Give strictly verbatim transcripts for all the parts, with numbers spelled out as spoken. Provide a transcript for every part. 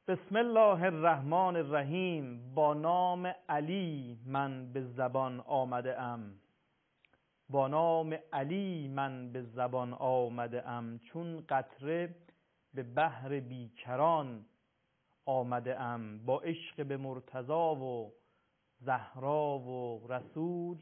بسم الله الرحمن الرحیم. با نام علی من به زبان آمده ام، با نام علی من به زبان آمده ام. چون قطره به بحر بیکران آمده ام. با عشق به مرتضی و زهرا و رسول،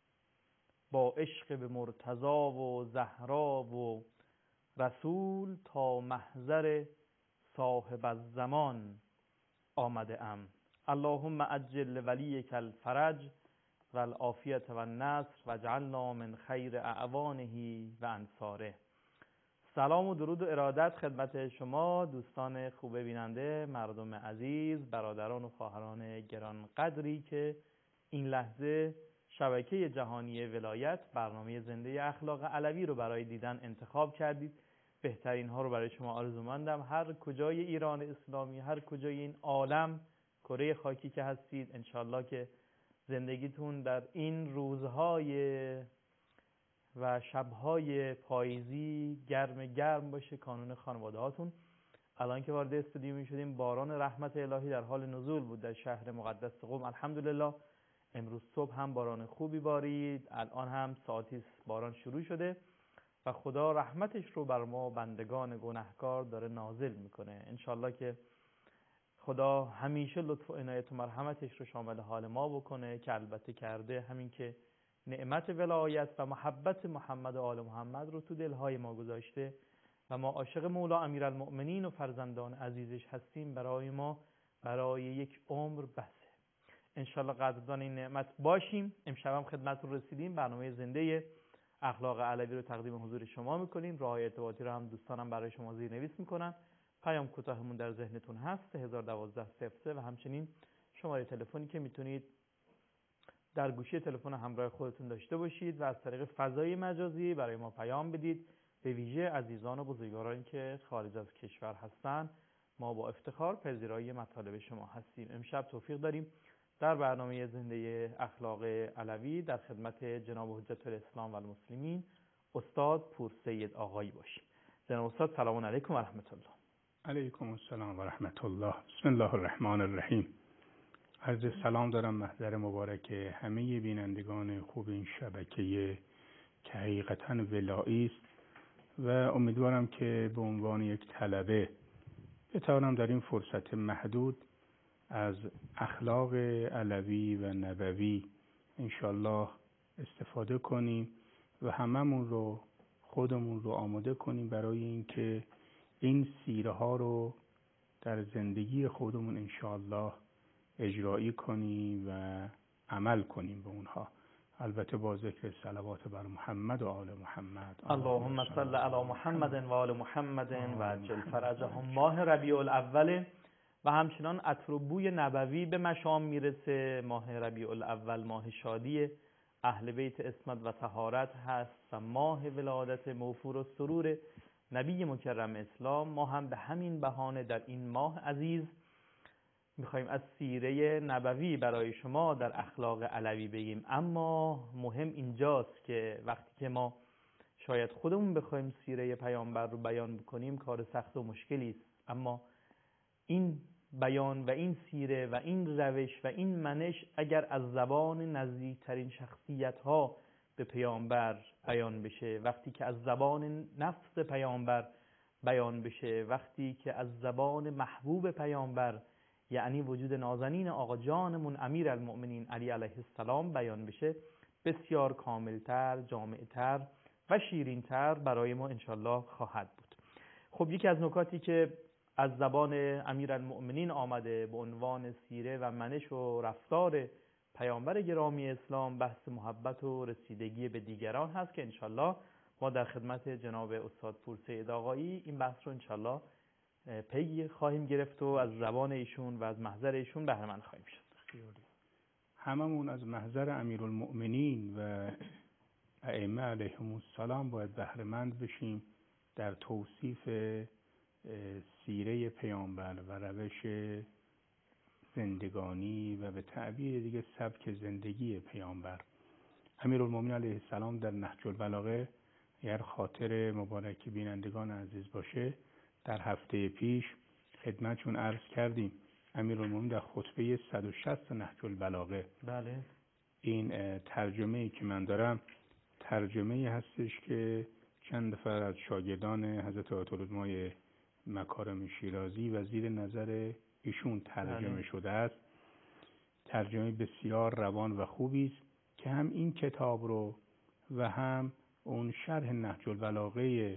با عشق به مرتضی و زهرا و رسول، تا محضر صاحب الزمان آمده ام. اللهم عجل ولیک الفرج و العافیت و النصر و اجعلنا من خیر اعوانه و انصاره. سلام و درود و ارادت خدمت شما دوستان خوب بیننده، مردم عزیز، برادران و خواهران گران قدری که این لحظه شبکه جهانی ولایت برنامه زنده اخلاق علوی رو برای دیدن انتخاب کردید. بهترین ها رو برای شما آرزومندم. هر کجای ایران اسلامی، هر کجای این عالم، کره خاکی که هستید، انشالله که زندگیتون در این روزهای و شبهای پاییزی گرم گرم باشه. کانون خانواده هاتون. الان که وارد استودیو می شدیم باران رحمت الهی در حال نزول بود در شهر مقدس قم. الحمدلله امروز صبح هم باران خوبی بارید، الان هم ساعتی باران شروع شده و خدا رحمتش رو بر ما بندگان گناهکار داره نازل میکنه. انشالله که خدا همیشه لطف و عنایت و مرحمتش رو شامل حال ما بکنه که البته کرده. همین که نعمت ولایت و محبت محمد و آل محمد رو تو دلهای ما گذاشته و ما عاشق مولا امیرالمؤمنین و فرزندان عزیزش هستیم، برای ما برای یک عمر بسه. انشالله قدردان این نعمت باشیم. امشب هم خدمتتون رسیدیم. برنامه زنده اخلاق علوی رو تقدیم حضور شما میکنیم. راه ارتباطی رو هم دوستانم برای شما زیرنویس میکنن. پیام کوتاهمون در ذهنتون هست سه هزار و دوازده صفر سه و همچنین شماره تلفنی که میتونید در گوشی تلفن همراه خودتون داشته باشید و از طریق فضای مجازی برای ما پیام بدید. به ویژه عزیزان و بزرگوارانی که خارج از کشور هستن، ما با افتخار پذیرای مطالب شما هستیم. امشب توفیق داریم در برنامه زنده اخلاق علوی در خدمت جناب حجت الاسلام و المسلمین استاد پورسید آقایی باشیم. جناب استاد سلام علیکم و رحمت الله. علیکم السلام و رحمت الله. بسم الله الرحمن الرحیم. عرض سلام دارم محضر مبارک همه بینندگان خوب این شبکه که حقیقتا ولایی است و امیدوارم که به عنوان یک طلبه بتوانم در این فرصت محدود از اخلاق علوی و نبوی انشالله استفاده کنیم و هممون رو خودمون رو آماده کنیم برای اینکه این سیره ها رو در زندگی خودمون انشالله اجرایی کنیم و عمل کنیم به اونها، البته با ذکر صلوات بر محمد و آل محمد. اللهم صل علی محمد و آل محمد و عجل فرجهم. ماه ربیع الاول و همچنان عطر و بوی نبوی به مشام میرسه. ماه ربیع الاول ماه شادی اهل بیت عصمت و طهارت هست و ماه ولادت موفور و سرور نبی مکرم اسلام. ما هم به همین بهانه در این ماه عزیز میخوایم از سیره نبوی برای شما در اخلاق علوی بگیم. اما مهم اینجاست که وقتی که ما شاید خودمون بخوایم سیره پیامبر رو بیان بکنیم کار سخت و مشکلی است، اما این بیان و این سیره و این روش و این منش اگر از زبان نزدیکترین شخصیت ها به پیامبر بیان بشه، وقتی که از زبان نفس پیامبر بیان بشه، وقتی که از زبان محبوب پیامبر یعنی وجود نازنین آقا جانمون امیرالمؤمنین علی علیه السلام بیان بشه، بسیار کاملتر، جامعتر و شیرینتر برای ما انشالله خواهد بود. خب یکی از نکاتی که از زبان امیرالمؤمنین آمده به عنوان سیره و منش و رفتار پیامبر گرامی اسلام بحث محبت و رسیدگی به دیگران هست که انشالله ما در خدمت جناب استاد پورسید آقایی این بحث رو انشالله پی خواهیم گرفت و از زبان ایشون و از محضر ایشون بهره مند خواهیم شد. هممون از محضر امیرالمؤمنین و ائمه علیهم السلام باید بهره مند بشیم در توصیف سیره پیامبر و روش زندگانی و به تعبیر دیگه سبک زندگی پیامبر. امیرالمؤمنین علیه السلام در نهج البلاغه، اگر خاطر مبارک بینندگان عزیز باشه، در هفته پیش خدمتشون عرض کردیم امیرالمومنین در خطبه صد و شصت نهج البلاغه، بله، این ترجمه‌ای که من دارم ترجمه‌ای هستش که چند نفر از شاگردان حضرت آیت العظمای مکارم شیرازی و زیر نظر ایشون ترجمه بله. شده است. ترجمه بسیار روان و خوبی است که هم این کتاب رو و هم اون شرح نهج البلاغه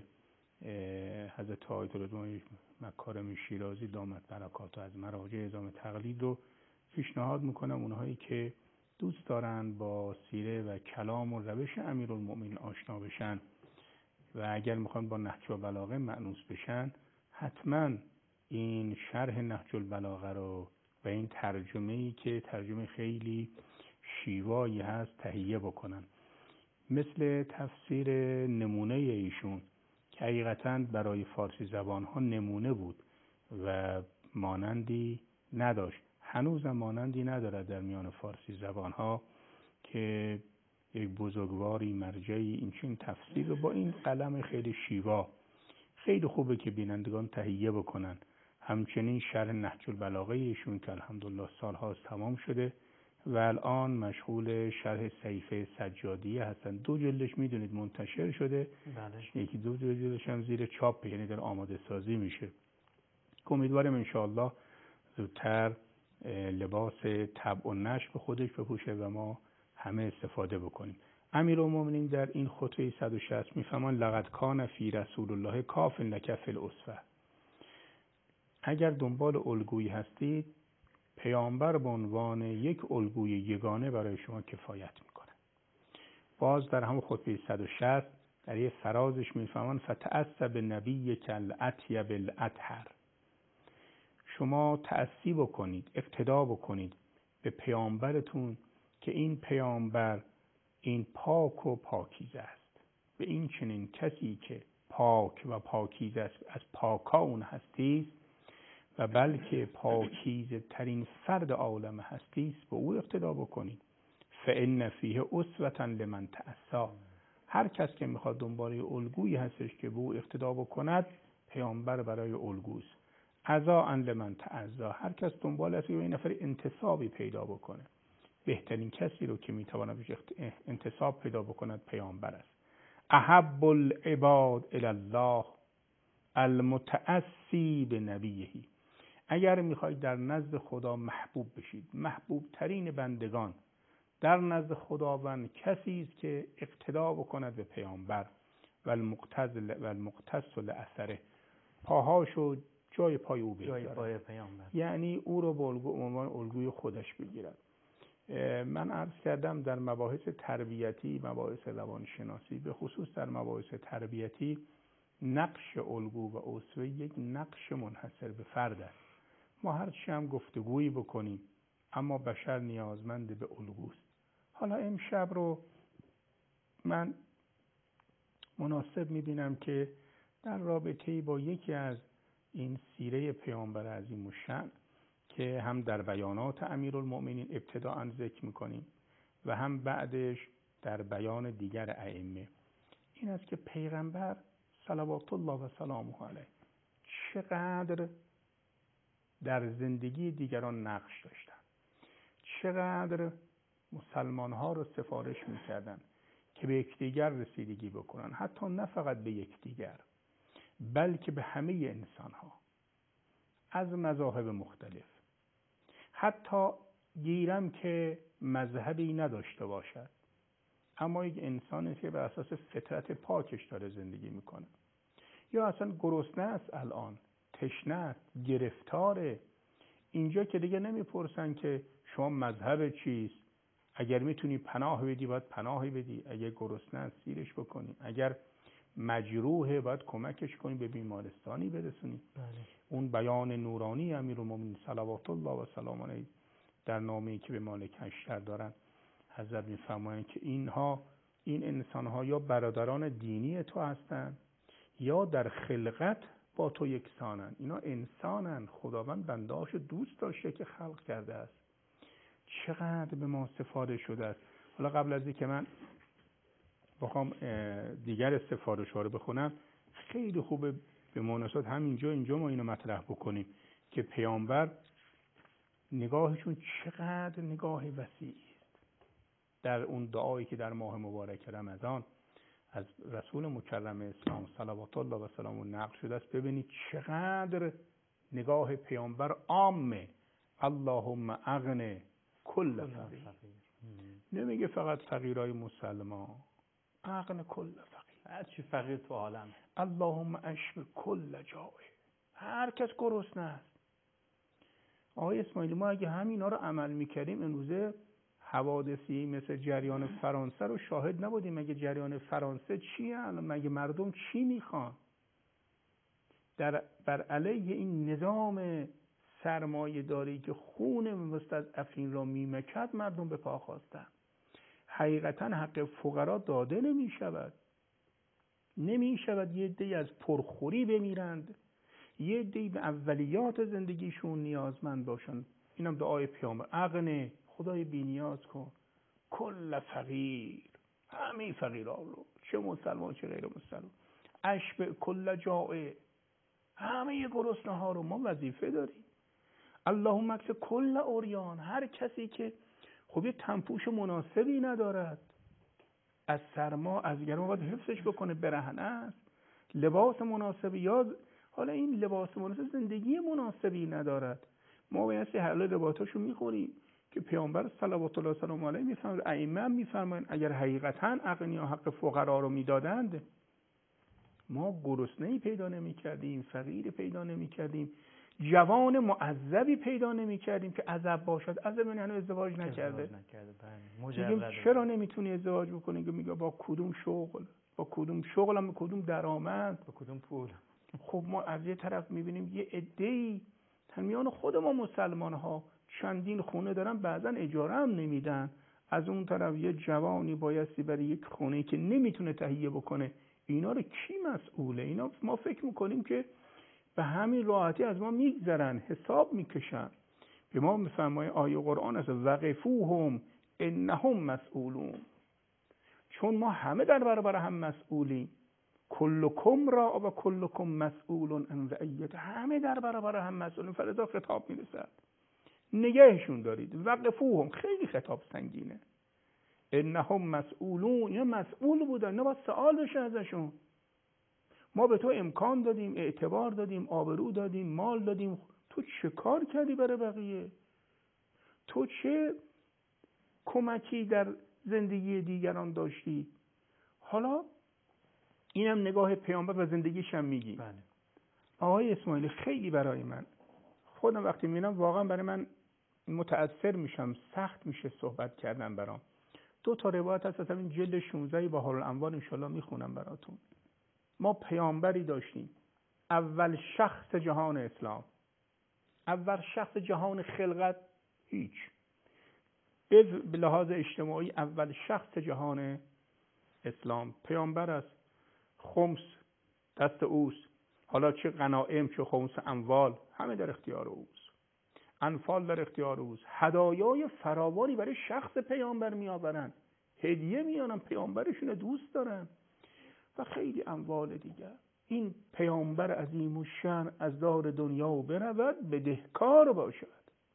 حضرت آیت العظمای مکارم شیرازی دامت برکاته از مراجع اعظام تقلید رو پیشنهاد میکنم اونهایی که دوست دارن با سیره و کلام و روش امیرالمؤمنین آشنا بشن و اگر میخوان با نهج البلاغه مأنوس بشن حتما این شرح نهج البلاغه رو و این ترجمه‌ای که ترجمه خیلی شیوایی هست تهیه بکنن. مثل تفسیر نمونه ایشون که حقیقتاً برای فارسی زبان ها نمونه بود و مانندی نداشت، هنوز مانندی ندارد در میان فارسی زبان ها که یک بزرگواری مرجعی این چنین تفسیر رو با این قلم خیلی شیوا خیلی خوبه که بینندگان تهیه بکنن. همچنین شرح نهج البلاغه ایشون که الحمدلله سالهاست تمام شده و الان مشغول شرح صحیفه سجادیه هستن. دو جلدش میدونید منتشر شده، بله. یکی دو جلدش هم زیر چاپ، یعنی در آماده سازی میشه. امیدوارم انشاءالله زودتر لباس طبع و نشر به خودش بپوشه و ما همه استفاده بکنیم. امیرالمومنین در این خطبه صد و شصت میفهمان لقد کان فی رسول الله کاف لک فی الاسوه. اگر دنبال الگویی هستید پیامبر به عنوان یک الگوی یگانه برای شما کفایت میکنه. باز در همون خطبه صد و شصت در یه فرازش میفهمان فتأسی بنبیک الاطیب الاطهر. شما تأسی بکنید، اقتدا بکنید به پیامبرتون که این پیامبر این پاک و پاکیزه است. به این چنین کسی که پاک و پاکیزه است، از پاکا اون هستی و بلکه پاکیزه ترین فرد عالم هستی است، به او اقتدا بکنید. فإن فیه اسوة لمن تأسی. هر کس که میخواد دنبال الگویی هستش که به او اقتدا بکند، پیامبر برای الگوست. عزا ان لمن تعزا. هر کس دنبال است که این نفر انتسابی پیدا بکنه، بهترین کسی رو که میتونه بهش انتساب پیدا بکند پیامبر است. احب العباد الی الله المتأسی بنبیه. اگر میخواید در نزد خدا محبوب بشید، محبوب ترین بندگان در نزد خداوند کسی است که اقتدا بکند به پیامبر و المقتز و المقتص لاثره. پاهاشو جای پای او بگذارد، جای پای پیامبر، یعنی او رو به عنوان الگوی خودش بگیرد. من عرض کردم در مباحث تربیتی، مباحث روانشناسی، به خصوص در مباحث تربیتی نقش الگو و اسوه یک نقش منحصر به فرد است. ما هر چی هم گفتگویی بکنیم اما بشر نیازمند به الگوست. حالا امشب رو من مناسب میبینم که در رابطه با یکی از این سیره پیامبر عظیم الشأن که هم در بیانات امیرالمؤمنین ابتداء ذکر میکنیم و هم بعدش در بیان دیگر ائمه، این است که پیغمبر صلوات الله و سلامه علیه چقدر در زندگی دیگران نقش داشتن، چقدر مسلمان ها رو سفارش میکردن که به یکدیگر رسیدگی بکنن، حتی نه فقط به یکدیگر بلکه به همه انسان ها از مذاهب مختلف. حتی گیرم که مذهبی نداشته باشد اما یک انسانی که بر اساس فطرت پاکش داره زندگی میکنه، یا اصلا گرسنه است، الان تشنه است، گرفتاره، اینجا که دیگه نمیپرسن که شما مذهب چیست، اگر میتونی پناه بدی باید پناهی بدی، اگر گرسنه است سیرش بکنی، اگر مجروحه باید کمکش کنی، به بیمارستانی برسونی. بله. اون بیان نورانی امیرالمومنین صلوات الله و سلام علیه در نامه‌ای که به مالک اشتر دارن حضرت میفرمایند که اینها این انسان‌ها یا برادران دینی تو هستند یا در خلقت با تو یکسانن. اینا انسانن، خداوند بنده‌هاشو دوست داشته که خلق کرده است. چقدر به ما سفارش شده است. حالا قبل از اینکه من بخوام دیگر سفارش‌ها رو بخونم، خیلی خوبه به مناسبت همینجا اینجا ما اینو مطرح بکنیم که پیامبر نگاهشون چقدر نگاه وسیعی است. در اون دعایی که در ماه مبارک رمضان از رسول مکرم اسلام صلوات الله و سلامه نقل شده است، ببینید چقدر نگاه پیامبر عامه. اللهم اغن کل فقیر. نمیگه فقط فقیرای مسلمان، اغن کل فقیر، هر چی فقیر تو عالم. اللهم اشف کل جائع، هر کس گرسنه است. آقای اسماعیلی ما اگه همینا رو عمل میکردیم امروزه حوادثی مثل جریان فرانسه رو شاهد نبودیم. مگه جریان فرانسه چیه الان؟ مگه مردم چی میخوان؟ در بر علیه این نظام سرمایه داری که خون مستضعفین را میمکد مردم به پا خواستن. حقیقتا حق فقرا داده نمی شود. نمی شود یه عده‌ای از پرخوری بمیرند، یه عده‌ای به اولیات زندگیشون نیازمند باشن. اینم دعای پیامبر، اغنه، خدای بی‌نیاز کن کل فقیر، همه فقیرها رو، چه مسلمان چه غیر مسلمان، اشبع کل جائع، همه گرسنه ها رو. ما وظیفه داریم. اللهم اکس کل عریان، هر کسی که خب یه تنپوش مناسبی ندارد، از سرما از گرما باید حفظش بکنه، برهنه است، لباس مناسبی، یا حالا این لباس مناسب زندگی مناسبی ندارد. ما باید سه حلال لباساشو میخوریم که پیامبر صلوات الله و سلامه علیه میفرمایند، ائمه میفرمایند اگر حقیقتا اغنیا حق فقرا رو میدادند ما گرسنه‌ای پیدا نمی‌کردیم، فقیری پیدا نمی‌کردیم، جوان معذبی پیدا نمی‌کردیم که عذب باشد. عذب یعنی ازدواج نکرده. ازدواج نکرده. مجرد. چرا نمیتونی ازدواج بکنی؟ که میگه با کدوم شغل، با کدوم شغلم، با کدوم درآمد، با کدوم پول. خب ما از یه طرف می‌بینیم یه عده‌ای در میان خود ما مسلمان‌ها چندین خونه دارن، بعضا اجاره هم نمیدن. از اون طرف یه جوانی بایستی برای یک خونه‌ای که نمیتونه تهیه بکنه. اینا رو کی مسئوله؟ اینا ما فکر میکنیم که به همین راحتی از ما میگذرن، حساب میکشن. به ما میفرمایه آیه قرآن است وقفوهم انهم مسئولون. چون ما همه در برابر هم مسئولیم. کلکم را و کلکم مسئولون عن رعیته، همه در برابر هم مسئولیم. فلذا خطاب میرسد نگهشون دارید. وقفوهم خیلی خطاب سنگینه. انهم مسئولون، یا مسئول بودن، نه باید سوال بشه ازشون. ما به تو امکان دادیم، اعتبار دادیم، آبرو دادیم، مال دادیم، تو چه کار کردی برای بقیه؟ تو چه کمکی در زندگی دیگران داشتی؟ حالا اینم نگاه پیامبر و زندگیش هم میگی. بله. آقای اسماعیلی خیلی برای من، خودم وقتی میبینم واقعا برای من متأثر میشم، سخت میشه صحبت کردن برام. دو تا روایت هست، این جلد شانزده با حال الانوار انشالله میخونم براتون. ما پیامبری داشتیم، اول شخص جهان اسلام، اول شخص جهان خلقت هیچ، از به لحاظ اجتماعی اول شخص جهان اسلام پیامبر است. خمس دست اوست، حالا چه غنایم چه خمس اموال همه در اختیار اوست، انفال در اختیار اوست. هدایای فراوانی برای شخص پیامبر می آورن، هدیه میارن، پیامبرشون دوست دارن و خیلی اموال دیگر. این پیامبر عظیم الشأن از دار دنیا و برود بدهکار باشد.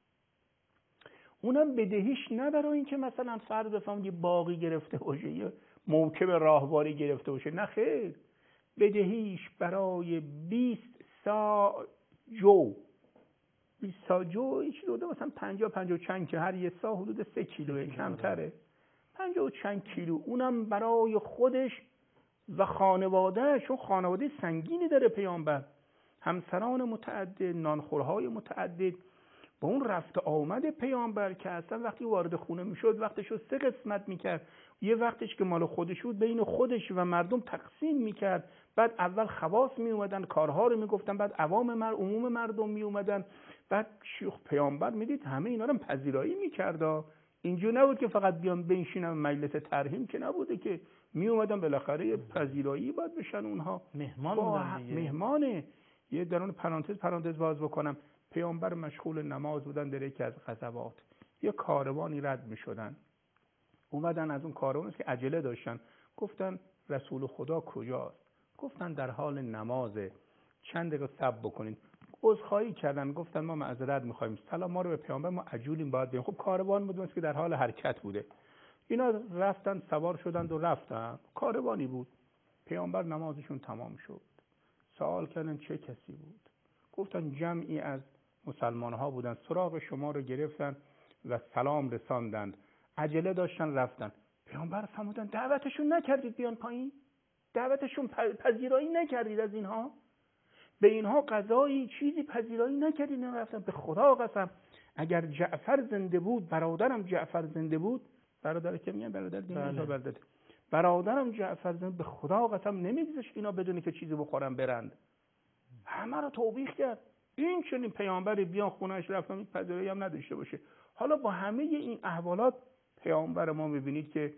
اونم بدهیش نه برای این که مثلا فرض بفهم یه باقی گرفته باشه، یه موکب راهواری گرفته باشه، نه خیر، بدهیش برای بیست سا جو، بیست سا جو هیچ روده مثلا پنجاه پنجاه و چند که هر یه سا حدود سه کیلوه، کمتره، پنجاه و چند کیلو، اونم برای خودش و خانواده، چون خانواده سنگینی داره پیامبر، همسران متعدد، نانخورهای متعدد. با اون رفت آمد پیامبر که اصلا وقتی وارد خونه میشد وقتشو سه قسمت میکرد، یه وقتش که مال خودش بود بین خودش و مردم تقسیم میکرد، بعد اول خواص میومدن کارها رو میگفتن، بعد عوام مر عموم مردم میومدن، بعد شیخ پیامبر میدید همه اینا رو پذیرایی میکرد. اینجا نبود که فقط بیان بنشینن مجلس ترحیم، که نبوده که میومدن بالاخره پذیرایی باید بشن، اونها مهمان بودن دیگه. مهمانه. یه درون پرانتز پرانتز باز بکنم، پیامبر مشغول نماز بودن در یکی از غزوات، یه کاروانی رد می شدن، اومدن از اون کاروان که عجله داشتن، گفتن رسول خدا کجاست؟ گفتن در حال نمازه، چند دقیقه صبر بکنید. عذرخواهی کردن، گفتن ما معذرت می‌خوایم، سلام ما رو به پیامبر، ما عجولیم باید بریم. خب کاروان بود که در حال حرکت بوده. اینا رفتن سوار شدند و رفتن، کاروانی بود. پیامبر نمازشون تمام شد. سوال کردن چه کسی بود؟ گفتن جمعی از مسلمان ها بودن، سراغ شما رو گرفتن و سلام رساندند، عجله داشتن رفتن. پیامبر فرمودن دعوتشون نکردید بیان پایین؟ دعوتشون پذیرایی نکردید از اینها؟ به اینها غذایی چیزی پذیرایی نکردید؟ نرفتن. به خدا قسم اگر جعفر زنده بود، برادرم جعفر زنده بود، برادر که میگن برادر دیگه برادر برادرم جعفر زنده، به خدا قسم نمیگذاشت اینا بدونه که چیزی بخورن برند. همه رو توبیخ کرد. این چنین پیامبری بیان خونه‌اش رفتن این پذیرایی هم نداشته باشه. حالا با همه این احوالات پیامبر ما میبینید که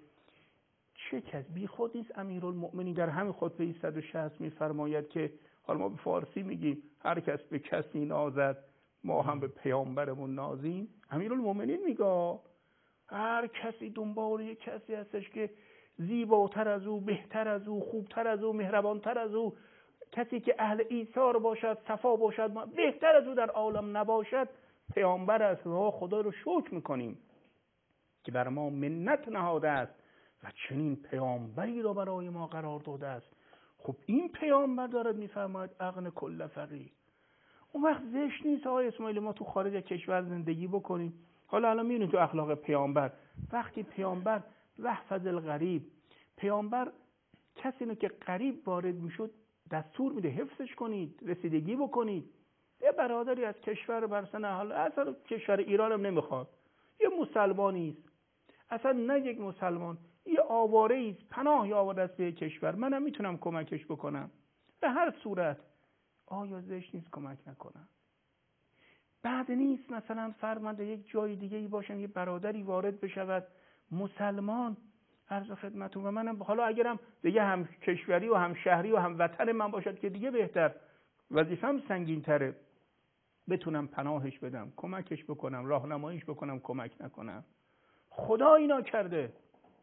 چه کس بی خود نیست. امیرالمؤمنین در همین خطبه صد و شصت میفرماید که حالا ما به فارسی میگیم هر کس به کسی نازد ما هم به پیامبرمون نازیم. امیرالمؤمنین میگه هر کسی دنبال یک کسی هستش که زیباتر از او، بهتر از او، خوبتر از او، مهربانتر از او، کسی که اهل ایثار باشد، صفا باشد، بهتر از او در عالم نباشد، پیامبر است. ما خدا رو شکر میکنیم که بر ما منت نهاده است و چنین پیامبری را برای ما قرار داده است. خب این پیامبر دارد میفرماید اغن کل فقیر. اون وقت زشت نیست آقای اسماعیل ما تو خارج کشور زندگی بکنیم. حالا الان میبینید تو اخلاق پیامبر، وقتی پیامبر وحفظ الغریب، پیامبر کسی اینو که غریب وارد میشد دستور میده حفظش کنید، رسیدگی بکنید. یه برادری از کشور برسن حالا اصلا کشور ایران هم نمیخواد، یه مسلمانی است، اصلا نه یک مسلمان، یه آواره است، پناهی آورده است به کشور، منم میتونم کمکش بکنم به هر صورت. آیا زشت نیست کمک نکنم؟ بعد نیست مثلا فرمانده یک جای دیگه ای باشم یه برادری وارد بشود مسلمان، عرض خدمتون، و منم حالا اگرم دیگه هم کشوری و هم شهری و هم وطن من باشد که دیگه بهتر، وظیفه‌م سنگین تره، بتونم پناهش بدم، کمکش بکنم، راهنماییش بکنم، کمک نکنم. خدا اینا کرده،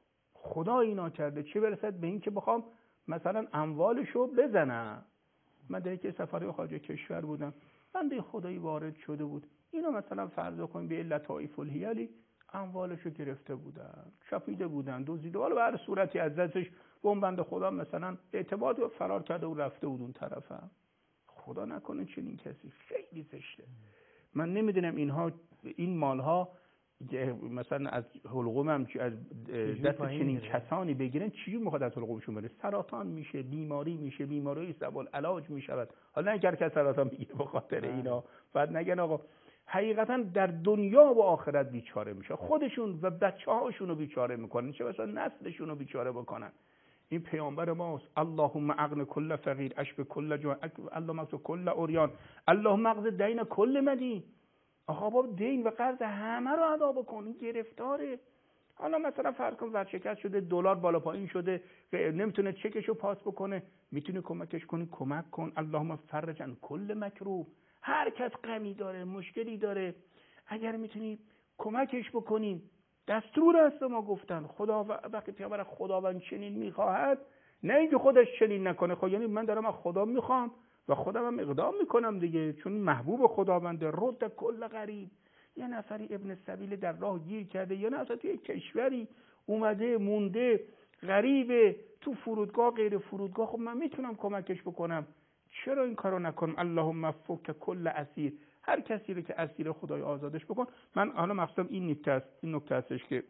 خدا اینا کرده، چه برسد به این که بخوام مثلا اموالشو بزنم. من در یک سفری خارج کشور بودم، بنده خدایی وارد شده بود، اینا مثلا فرض کنیم به لطائف الحیلی اموالشو گرفته بودن، چاپیده بودن، دزدیده، حالا به هر صورتی از دستش به اون بنده خدا مثلا اعتماد فرار کرده و رفته بود اون طرفم. خدا نکنه چنین کسی، خیلی زشته. من نمیدونم اینها این مالها مثلا از حلقومم از دست چنین کسانی بگیرن چی میخواد از حلقومشون بره؟ سرطان میشه، بیماری میشه، بیماری سبال علاج میشود. حالا اگر که سرطان بگیره به خاطر اینا بعد نگن آقا حقیقتا در دنیا و آخرت بیچاره میشه، خودشون و بچه‌هاشون رو بیچاره میکنن، چه مثلا نسلشون رو بیچاره بکنن. این پیامبر ماست. اللهم اغن کل فقیر اشب کل جوع، اللهم اغن کل عریان، اللهم اغن دین کل مدین. آقا بابا دین و قرض همه رو ادا بکن، این گرفتاره. حالا مثلا فرض کن ورشکست شده، دلار بالا پایین شده، نمیتونه چکشو پاس بکنه، میتونی کمکش کنی، کمک کن. اللهم فرج عن کل مکروب. هر کس غمی داره، مشکلی داره، اگر میتونی کمکش بکنی، دستور است ما گفتن. خدا وقتی پیامبر خداوند چنین میخواهد، نه اینکه خودش چنین نکنه. خب یعنی من دارم از خدا میخوام و خودم هم اقدام میکنم دیگه، چون محبوب خداونده. رد کل غریب، یه نفری ابن سبیل در راه گیر کرده، یا نه اصلا توی کشوری اومده مونده، غریبه، تو فرودگاه غیر فرودگاه، خب من میتونم کمکش بکنم، چرا این کارو نکنم؟ اللهم فک کل اسیر، هر کسی رو که اسیر خدای آزادش بکن. من حالا مقصدم این نکته است، این نکته استش که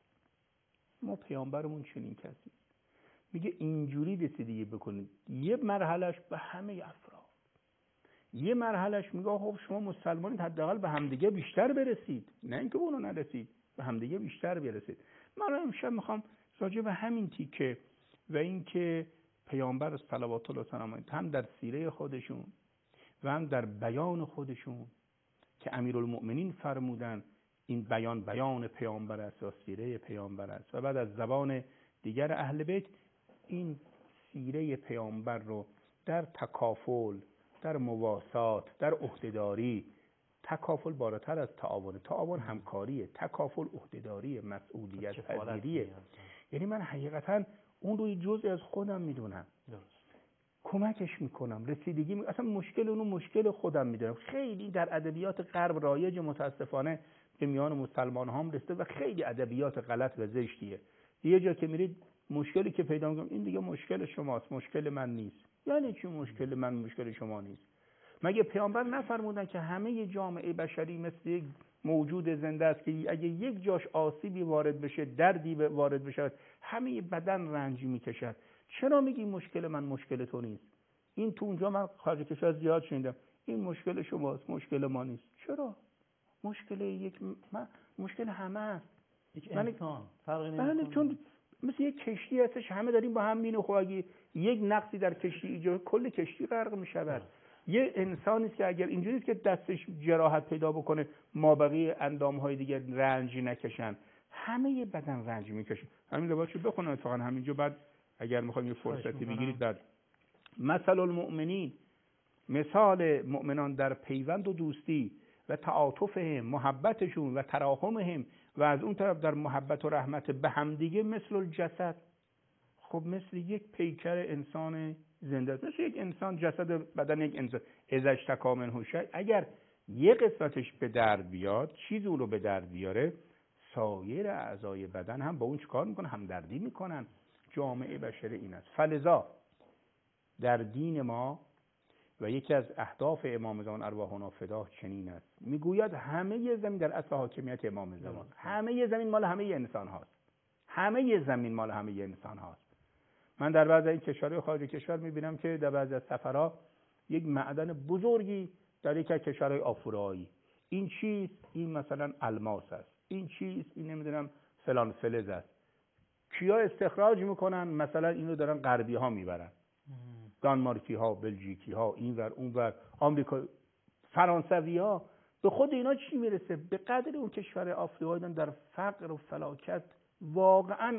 ما پیامبرمون چنین کسی میگه اینجوری رسیدگی بکنید. یه مرحلهش به همه افراد، یه مرحلهش میگه خب شما مسلمانید حداقل به همدیگه بیشتر برسید، نه اینکه اونو نرسید، به همدیگه بیشتر برسید. من امشب میخوام راجع به همین تیکه و اینکه پیامبر صلوات الله علیه هم در سیره خودشون و هم در بیان خودشون که امیرالمؤمنین فرمودن این بیان بیان پیامبر است و سیره پیامبر است، و بعد از زبان دیگر اهل بیت این سیره پیامبر رو در تکافل، در مواسات، در عهدهداری، تکافل بالاتر از تعاون، تعاون همکاریه، تکافل عهدهداری، مسئولیت پذیریه. یعنی من حقیقتا اون روی جزئی از خودم میدونم. کمکش میکنم، رسیدگی می... اصلا مشکل اونو مشکل خودم میدونم. خیلی در ادبیات غرب رایج متاسفانه به میان مسلمان هم رسیده و خیلی ادبیات غلط و زشتیه. یه جا که میرید مشکلی که پیدا میکنم این دیگه مشکل شماست، مشکل من نیست. یعنی چی مشکل من مشکل شما نیست؟ مگه پیامبر نفرمودن که همه جامعه بشری مثل یک موجود زنده است که اگه یک جاش آسیبی وارد بشه، دردی وارد بشه، همه بدن رنج میکشد؟ چرا میگی مشکل من مشکل تو نیست؟ این تو اونجا من خارج کشور زیاد شنیدم این مشکل شماست، مشکل ما نیست. چرا؟ مشکل یک من مشکل همه است. یک انسان فرقی نمیکنه. چون مثل یک کشتی هستش، همه داریم با هم مینو. خب اگه یک نقصی در کشتی ایجاد کل کشتی غرق میشود. یه انسانی است که اگر اینجوری است که دستش جراحت پیدا بکنه مابقی اندام‌های دیگر رنج نکشن، همه بدن رنج میکشه. همین لباسشو بخونم اتفاقا همینجا، بعد اگر میخوایم یه فرصتی بگیرید بعد. مثل المؤمنین، مثال مؤمنان در پیوند و دوستی و تعاطفهم، محبتشون و تراحمهم، و از اون طرف در محبت و رحمت به همدیگه، مثل الجسد. خب مثل یک پیکر انسان زنده است، مثل یک انسان، جسد بدن یک انسان. اذا اشتکا منه شیء، اگر یک قسمتش به درد بیاد، چیزی اون رو به درد بیاره، سایر اعضای بدن هم با اون چیکار میکنن؟ همدردی میکنن. جامعه بشری این است. فلذا در دین ما و یکی از اهداف امام زمان ارواحنا فداه چنین است، میگوید همه زمین در اصل حاکمیت امام زمان، همه زمین مال همه انسان هاست. همه زمین مال همه انسان هاست. من در بعضی این کشورهای خارج کشور میبینم که در بعضی از سفرها یک معدن بزرگی در یک از کشورهای آفریقایی، این چیست؟ این مثلا الماس است. این چیست؟ این نمیدونم فلان فلز است. کیا استخراج میکنن؟ مثلا اینو دارن غربی ها میبرن، دانمارکی ها، بلژیکی ها، اینور اونور، آمریکا، فرانسوی ها. به خود اینا چی میرسه؟ به قدر اون کشور آفریقایی در فقر و فلاکت، واقعا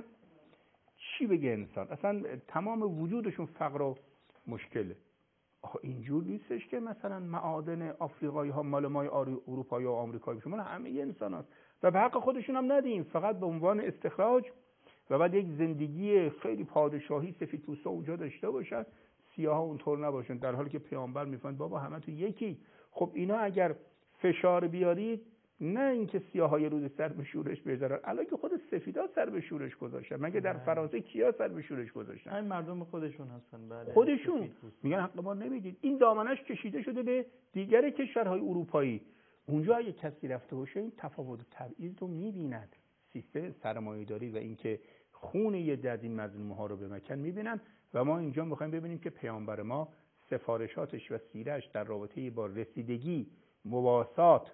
چی بگه انسان؟ اصلا تمام وجودشون فقر و مشکله. آخه اینجور نیستش که مثلا معادن آفریقایی ها مال مای اروپایی و آمریکایی بشه، مال همه انسان هست و به حق خودشون هم ندیم، فقط به عنوان استخراج و بعد یک زندگی خیلی پادشاهی سفیدپوستا اونجا داشته باشن، سیاها اونطور نباشن، در حالی که پیامبر میفهمد بابا همه تو یکی. خب اینا اگر فشار بیارید، نه اینکه سیاهای روز سر به شورش بذارن، الان که خود سفیدا سر به شورش گذاشتن. مگه در فرانسه کیا سر به شورش گذاشتن؟ همین مردم خودشون هستن. بله، خودشون میگن حق ما نمیدید. این دامنش کشیده شده به دیگر کشورهای اروپایی. اونجا اگه کسی رفته باشه این تفاوت و تبعیض رو میبیند. سیستم سرمایه‌داری و اینکه خون یه از این مظلوم ها رو به مکن میبینن. و ما اینجا میخوایم ببینیم که پیامبر ما سفارشاتش و سیره‌اش در رابطه با رسیدگی، مواسات،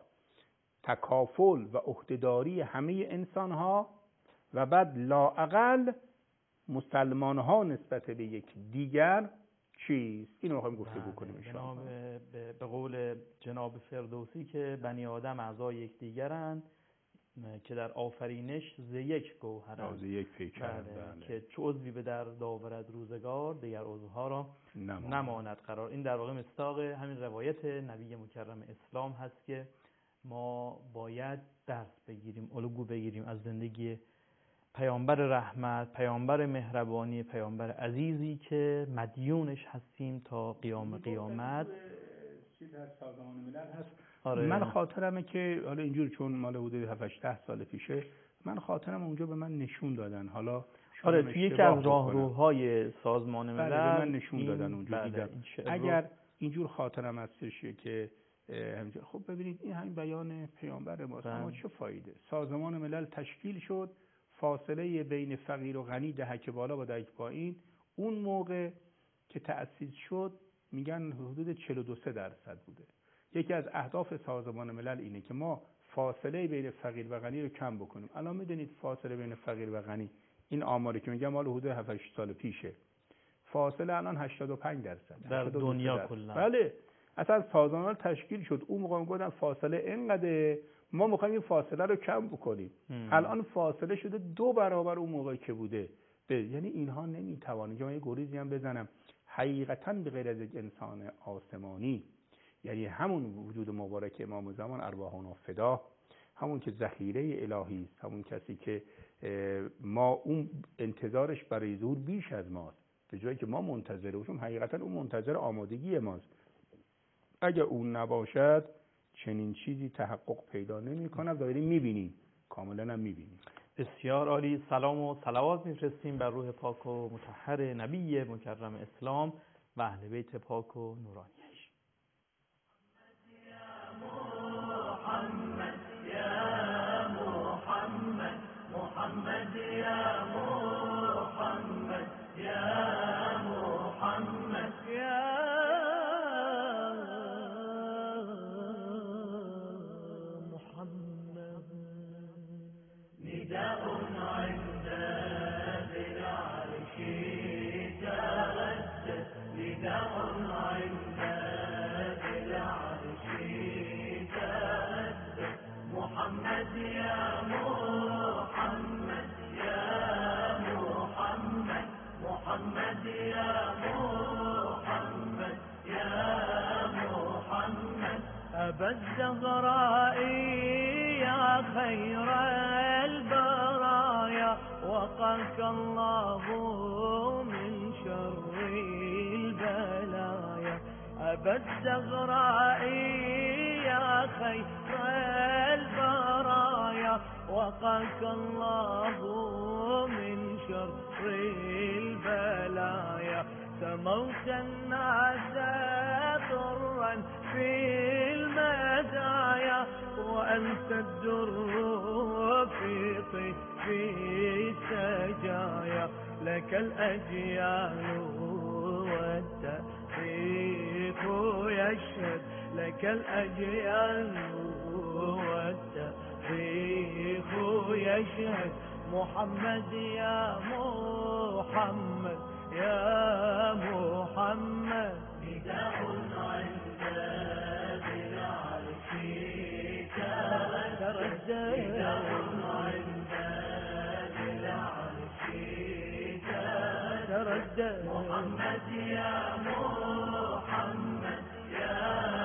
تکافل و عهده‌داری همه انسان ها و بعد لااقل مسلمان ها نسبت به یک دیگر چیست؟ اینو میخوایم گفتگو کنیم ان شاء الله. به قول جناب فردوسی که بنی آدم اعضای یک دیگرند، که در آفرینش ز یک گوهرند، ز یک پیکر، بله. بله. که چو عضوی به در داورد روزگار، دیگر عضوها را نماند. نماند قرار. این در واقع مصداق همین روایت نبی مکرم اسلام هست که ما باید درس بگیریم، الگو بگیریم از زندگی پیامبر رحمت، پیامبر مهربانی، پیامبر عزیزی که مدیونش هستیم تا قیام قیامت. چیز در سازمان ملل هست. آره. من خاطرمه که حالا اینجور چون مال حدود هفت هشت سال پیشه، من خاطرم اونجا به من نشون دادن. حالا آره توی یکی از راهروهای سازمان ملل به من نشون دادن اونجا دیدم. اگر اینجور خاطرم هستش که خب ببینید این همین بیان پیامبر ماست، اما چه فایده؟ سازمان ملل تشکیل شد، فاصله بین فقیر و غنی دهک بالا با دهک پایین اون موقع که تأسیس شد میگن حدود چهل و دو درصد بوده. یکی از اهداف سازمان ملل اینه که ما فاصله بین فقیر و غنی رو کم بکنیم. الان میدونید فاصله بین فقیر و غنی، این آماری که میگم مال حدود هفت هشت سال پیشه، فاصله الان هشتاد و پنج درصد در دنیا کلا. بله اصلا سازمان ملل تشکیل شد، اون موقع میگفتن فاصله اینقدره، ما میخوایم این فاصله رو کم بکنیم. هم. الان فاصله شده دو برابر اون موقعی که بوده. یعنی اینها نمیتوانن. که من یه گریزی هم بزنم، حقیقتا به غیر از یک انسان آسمانی، یعنی همون وجود مبارک امام زمان ارواحنا فدا، همون که ذخیره الهی است، همون کسی که ما اون انتظارش برای ظهور بیش از ماست، به جایی که ما منتظر باشیم، حقیقتا اون منتظر آمادگی ماست. اگر اون نباشد چنین چیزی تحقق پیدا نمی‌کنه. داریم می‌بینیم، کاملا هم می‌بینیم. بسیار عالی. سلام و صلوات می‌فرستیم بر روح پاک و مطهر نبی مکرم اسلام و اهل بیت پاک و نورانیش. محمد یا محمد، محمد یا محمد، یا محمد یا محمد. نداء عند ذي العرش تردد، نداء عند ذي العرش تردد. محمد يا محمد يا محمد، محمد يا محمد يا محمد. أبا الزهراء يا خير البرايا، وقاك الله من شر البلايا. أبا الزهراء يا خير البرايا، وقاك الله من شر البلايا. سموت الناس ضرا في المزايا، وأنت الدر في طيف السجايا. لك الأجيال والتاريخ يشهد، لك الأجيال والتاريخ يشهد. محمد يا محمد يا محمد. نداء عند ذي العرش تردد، نداء عند ذي العرش تردد. محمد يا محمد يا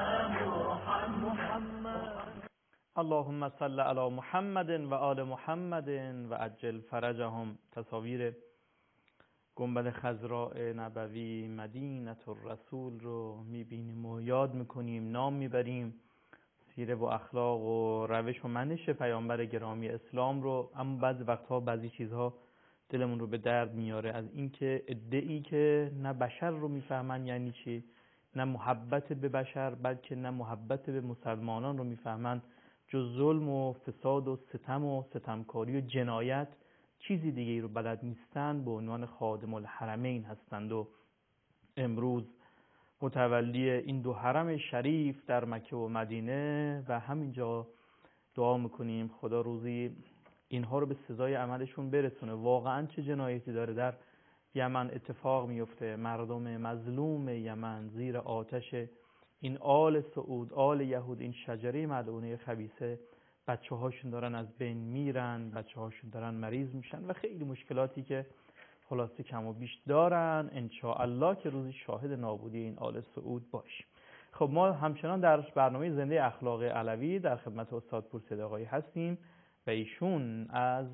محمد. اللهم صل على محمد و آل محمد و عجل فرجهم. تصاویر گنبد خضراء نبوی مدینة الرسول رو میبینیم و یاد میکنیم، نام میبریم، سیره و اخلاق و روش و منش پیامبر گرامی اسلام رو. اما بعضی وقتها بعضی چیزها دلمون رو به درد میاره، از اینکه ادعی که نه بشر رو میفهمن یعنی چی، نه محبت به بشر بلکه نه محبت به مسلمانان رو میفهمن، جز ظلم و فساد و ستم و ستمکاری و جنایت چیزی دیگه ای رو بلد نیستند. به عنوان خادم الحرمین هستند و امروز متولی این دو حرم شریف در مکه و مدینه و همینجا دعا میکنیم خدا روزی اینها رو به سزای عملشون برسونه. واقعا چه جنایتی داره در یمن اتفاق میفته. مردم مظلوم یمن زیر آتش این آل سعود، آل یهود، این شجره ملعونه خبیثه، بچه هاشون دارن از بین میرن، بچه هاشون دارن مریض میشن و خیلی مشکلاتی که خلاصه کم و بیش دارن. انشاءالله که روزی شاهد نابودی این آل سعود باشیم. خب ما همچنان در برنامه زنده اخلاق علوی در خدمت استاد پورصداقایی هستیم و ایشون از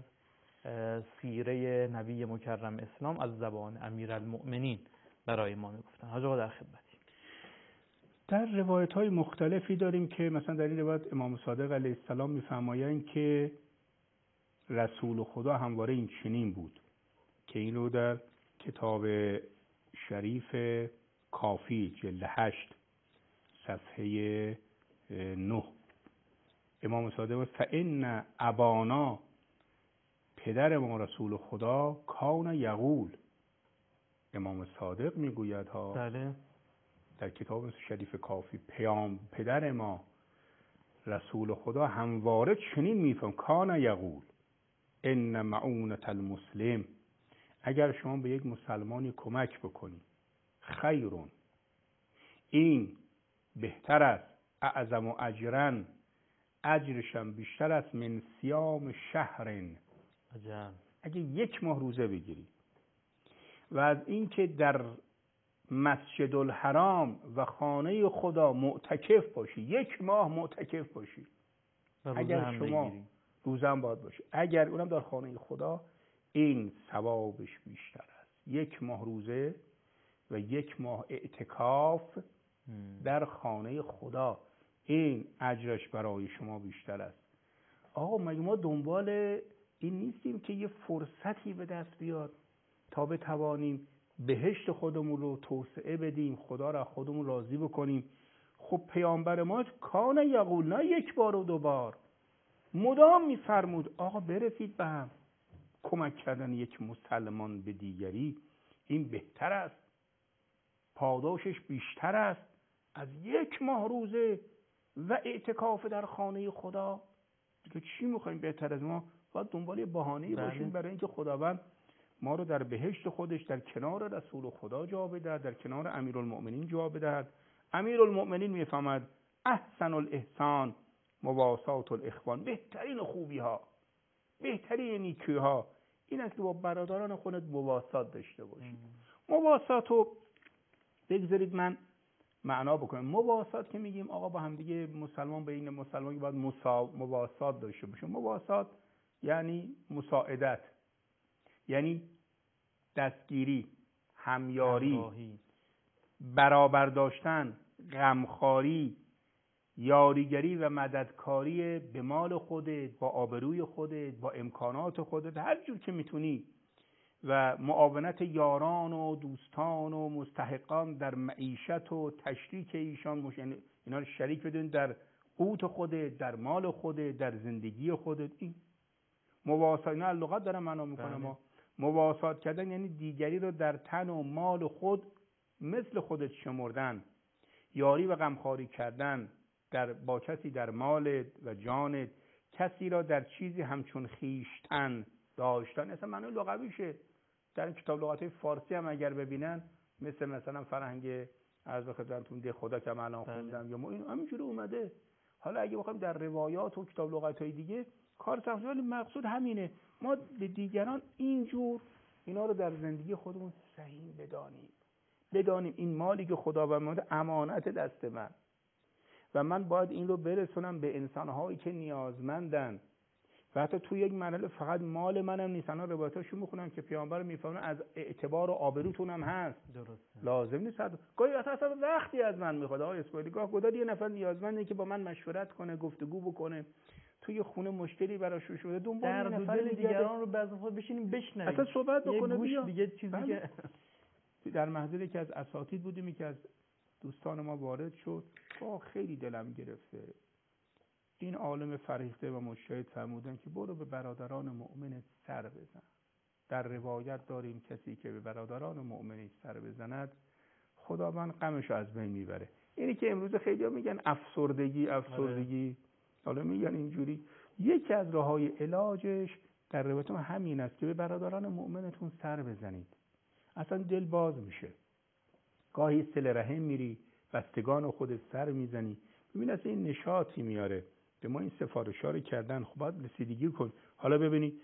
سیره نبی مکرم اسلام از زبان امیرالمؤمنین برای ما میگفتن. حاج آقا در خدمتی. در روایت های مختلفی داریم که مثلا در این روایت امام صادق علیه السلام میفرمایند که رسول خدا همواره این چنین بود، که این رو در کتاب شریف کافی جلد هشت صفحه نه امام صادق فإن ابانا، پدر ما رسول خدا، کان یقول، امام صادق میگوید ها بله در کتاب شریف کافی، پیام پدر ما رسول خدا همواره چنین میفهم، کان یقول ان معونة المسلم، اگر شما به یک مسلمانی کمک بکنی، خیرون، این بهتر است، اعظم و اجرن، اجرشم بیشتر است، من صیام شهرن، اگه یک ماه روزه بگیری، و از اینکه در مسجد الحرام و خانه خدا معتکف باشی، یک ماه معتکف باشی، اگر شما روزه هم باید باشی، اگر اونم در خانه خدا، این ثوابش بیشتر است. یک ماه روزه و یک ماه اعتکاف در خانه خدا، این اجرش برای شما بیشتر است. آقا مگه ما دنبال این نیستیم که یه فرصتی به دست بیاد تا بتوانیم بهشت خودمون رو توسعه بدیم، خدا را خودمون راضی بکنیم؟ خب پیامبر ما کان یقول، نه یک بار و دو بار، مدام میفرمود آقا برسید به هم. کمک کردن یک مسلمان به دیگری این بهتر است، پاداشش بیشتر است از یک ماه روزه و اعتکاف در خانه خدا. دیگه چی میخوایم بهتر از ما؟ باید دنبال بهانه‌ای باشیم برای اینکه خداوند ما رو در بهشت خودش در کنار رسول خدا جا بدهد، در کنار امیرالمؤمنین جا بدهد. امیرالمؤمنین میفهمد احسن الاحسان مواسات الاخوان، بهترین خوبی ها، بهترین نیکی ها این است که با برادران خودت مواسات داشته باشید. مواسات رو بگذارید من معنا بکنم. مواسات که میگیم آقا با هم دیگه مسلمان بین مسلمان باید مواسات داشته باشه. مواسات یعنی مساعدت، یعنی دستگیری، همیاری، همراهی، برابر داشتن، غمخواری، یاریگری و مددکاری به مال خودت، با آبروی خودت، با امکانات خودت، هر جور که میتونی، و معاونت یاران و دوستان و مستحقان در معیشت و تشریک ایشان، اینا رو شریک بدون در قوت خودت، در مال خودت، در زندگی خودت. این مواسات، نه لغت دارم معنا میکنم. ما مواسات کردن یعنی دیگری رو در تن و مال خود مثل خودت شمردن، یاری و غمخواری کردن در با کسی در مالت و جانت، کسی را در چیزی همچون خیشتن داشتن. اصلا معنی لغویشه. در این کتاب لغت فارسی هم اگر ببینن، مثل مثلا فرهنگ عرض خدمتتون ده خدا که من الان خوندم، یا ما این همینجوری اومده. حالا اگه بخوایم در روایات و کتاب لغت‌های دیگه کار سخته، ولی مقصود همینه، ما به دیگران اینجور اینا رو در زندگی خودمون صحیح بدانیم. بدانیم این مالی که خداوند ما داده امانت دست من و من باید این رو برسونم به انسان‌هایی که نیازمندن. و حتی توی یک مرحله فقط مال منم نیست. انا روایتاشو میخونم که پیامبر میفهمه از اعتبار و آبروتون هم هست. درسته. لازم نیست گاهی اصلا وقتی از من میخواد آقای اسماعیلی، گاه گدار یه نفر نیازمنده که با من مشورت کنه، گفتگو بکنه، توی خونه مشکلی براش شده، دنبال یه نفر دیگران رو بعضی وقت بشینیم بشنویم، اصلا صحبت بکنه، بیا دیگه چیزی که در محضر که از اساتید بودیم که از دوستان ما وارد شد، با خیلی دلم گرفته. این عالم فرهیخته و مجتهد فرمودن که برو به برادران مؤمن سر بزن. در روایت داریم کسی که به برادران مؤمن سر بزند خداوند غمش از بین میبره. اینی که امروز خیلی‌ها میگن افسردگی افسردگی، حالا میگن اینجوری. یکی از راههای علاجش در روایت همین است که به برادران مؤمنتون سر بزنید، اصلا دل باز میشه. گاهی صله رحم میری، بستگان خودت سر میزنی، ببین اصلا این نشاطی میاره. به ما این سفارش‌ها رو کردن، خب باید رسیدگی کن. حالا ببینید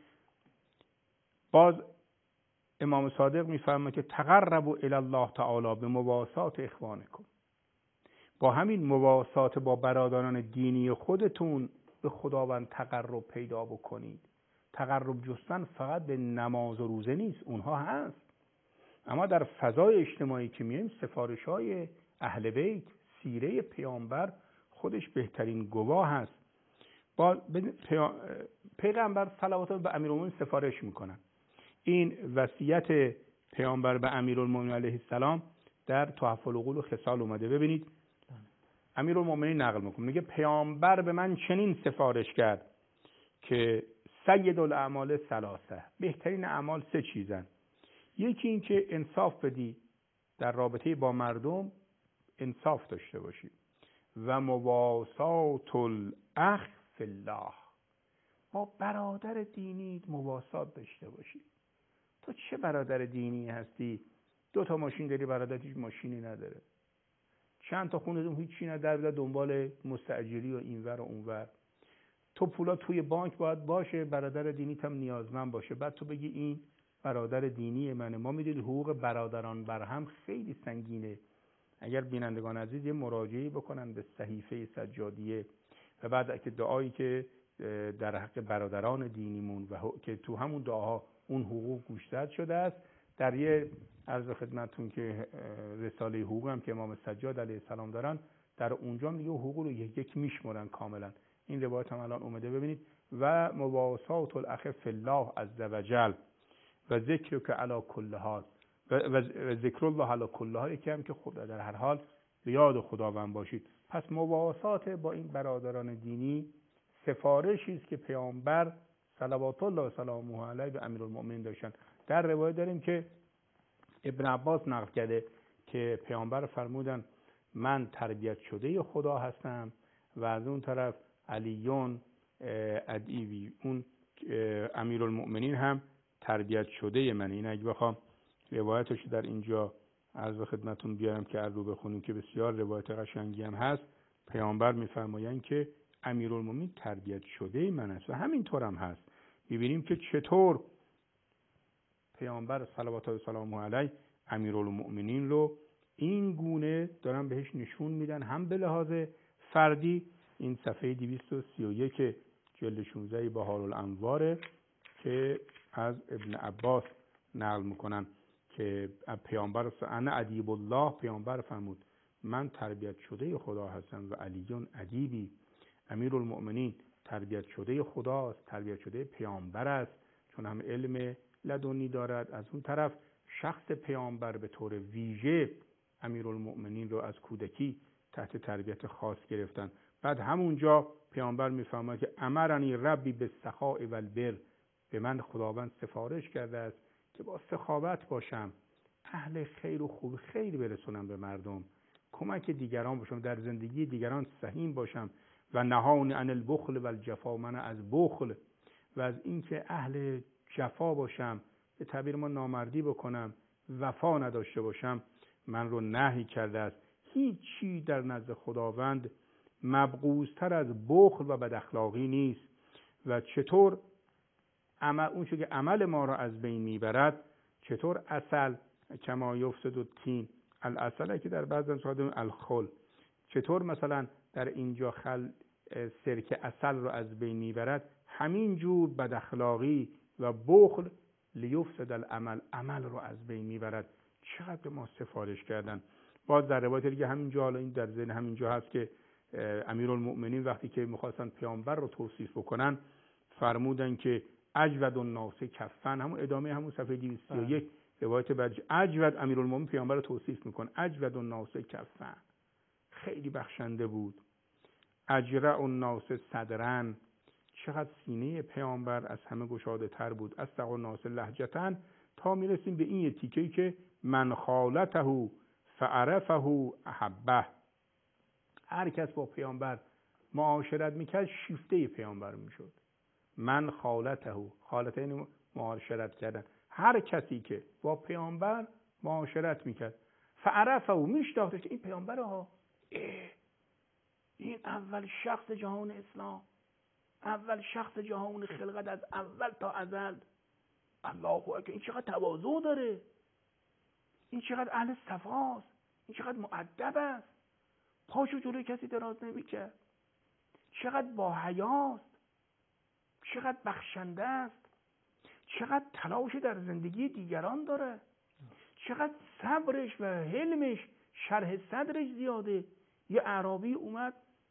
باز امام صادق میفرماید که تقربوا الی الله تعالی به مواسات اخوانکم. با همین مواسات با برادران دینی خودتون به خداوند تقرب پیدا بکنید. تقرب جستن فقط به نماز و روزه نیست، اونها هست، اما در فضای اجتماعی که میایم سفارش‌های اهل بیت، سیره پیامبر خودش بهترین گواه هست. با پیغمبر صلوات الله به امیرالمومنین سفارش میکنن. این وصیت پیامبر به امیرالمومنین علیه السلام در تحف العقول و خصال اومده. ببینید امیرالمومنین نقل میکنه، میگه پیامبر به من چنین سفارش کرد که سید الاعمال ثلاثه، بهترین اعمال سه چیزن. یکی این که انصاف بدی، در رابطه با مردم انصاف داشته باشی، و مواسات الاخ فی الله، با برادر دینی مواسات داشته باشی. تو چه برادر دینی هستی؟ دو تا ماشین داری، برادر هیچ ماشینی نداره، چند تا خونه دوم هیچی نداره، دنبال مستاجری و اینور و اونور. تو پولا توی بانک باید باشه، برادر دینیت هم نیازمند باشه، بعد تو بگی این برادر دینی منه. ما میدونید حقوق برادران بر هم خیلی سنگینه. اگر بینندگان عزیز یه مراجعه بکنن به صحیفه سجادیه و بعد که دعایی که در حق برادران دینیمون و که تو همون دعاها اون حقوق گوشزد شده است، در یه عرض خدمتتون که رساله حقوق هم که امام سجاد علیه السلام دارن، در اونجا هم دیگه حقوق رو یک یک میشمرن کاملا. این روایت هم الان اومده ببینید. و مواسات الاخ فی الله عز وجل و ذکر که علی کل حال و ذکر الله علی کل حال، یکی هم که خدا در هر حال به یاد خداوند باشید. پس مواسات با این برادران دینی سفارشی است که پیامبر صلوات الله و سلامه علیه به امیرالمؤمنین داشتن. در روایت داریم که ابن عباس نقل کرده که پیامبر فرمودن من تربیت شده خدا هستم و از اون طرف علیون ادیوی اون امیرالمؤمنین هم تربیت شده من. این اگه بخوام روایتش در اینجا عرض خدمتتون بیارم که رو بخونیم که بسیار روایت قشنگی هم هست. پیامبر میفرمایند که امیرالمؤمنین تربیت شده من است و همینطور هم هست. میبینیم که چطور پیامبر صلوات الله و سلامه علیه امیرالمؤمنین رو این گونه دارن بهش نشون میدن، هم به لحاظ فردی. این صفحه دویست و سی و یک جلد شانزده بهارالانوار که از ابن عباس نقل میکنن که پیامبر انا ادیب الله، پیامبر فرمود من تربیت شده خدا هستم و علیون ادیبی، امیرالمؤمنین تربیت شده خداست، تربیت شده پیامبر است چون هم علم لدنی دارد. از اون طرف شخص پیامبر به طور ویژه امیرالمؤمنین رو از کودکی تحت تربیت خاص گرفتن. بعد همونجا پیامبر میفرماید که امرنی ربی بالسخاء والبر، به من خداوند سفارش کرده است که با سخاوت باشم، اهل خیر و خوب خیر برسونم به مردم، کمک دیگران باشم، در زندگی دیگران سهیم باشم. و نهانی عن البخل والجفا، من از بخل و از اینکه اهل جفا باشم، به تعبیر ما نامردی بکنم، وفا نداشته باشم، من رو نهی کرده است. هیچی در نزد خداوند مبغوض‌تر از بخل و بد اخلاقی نیست. و چطور عمل اون چه که عمل ما را از بین میبرد، چطور عسل کما یفسد التین العسل که در بعضی نسخات الخل، چطور مثلا در اینجا خل سرکه عسل رو از بین میبرد، همین جور بد اخلاقی و بخل لیفسد العمل، عمل رو از بین میبرد. چقدر ما سفارش کردن. باز در روایت دیگه همینجا، حالا این در ذهن همینجا هست که امیرالمؤمنین وقتی که میخواستن پیامبر رو توصیف بکنن فرمودن که اجود الناس کفن، همون ادامه همون صفحه دویست و یک روایت بعد، اجود امیرالمؤمنین پیامبر رو توصیف میکنه، اجود الناس کفن، خیلی بخشنده بود. اجرع الناس صدرا، چقدر سینه پیامبر از همه گشاده تر بود. اصدق الناس لهجتا، تا میرسیم به این یه تیکه‌ای که من خالته فعرفه احبه، هر کس با پیامبر معاشرت میکرد شیفته پیامبر میشد. من خالته، خالته یعنی معاشرت کردن، هر کسی که با پیامبر معاشرت میکرد فعرفه، میشناختش که این پیامبر ها، این اول شخص جهان اسلام، اول شخص جهان خلقت از اول تا ازل، الله اکبر، این چقدر تواضع داره، این چقدر اهل صفاست، این چقدر مؤدب است، پاشو جلوی کسی دراز نمیکرد، چقدر با حیاست، چقدر بخشنده است، چقدر تلاش در زندگی دیگران داره، چقدر صبرش و حلمش، شرح صدرش زیاده. یه اعرابی اومد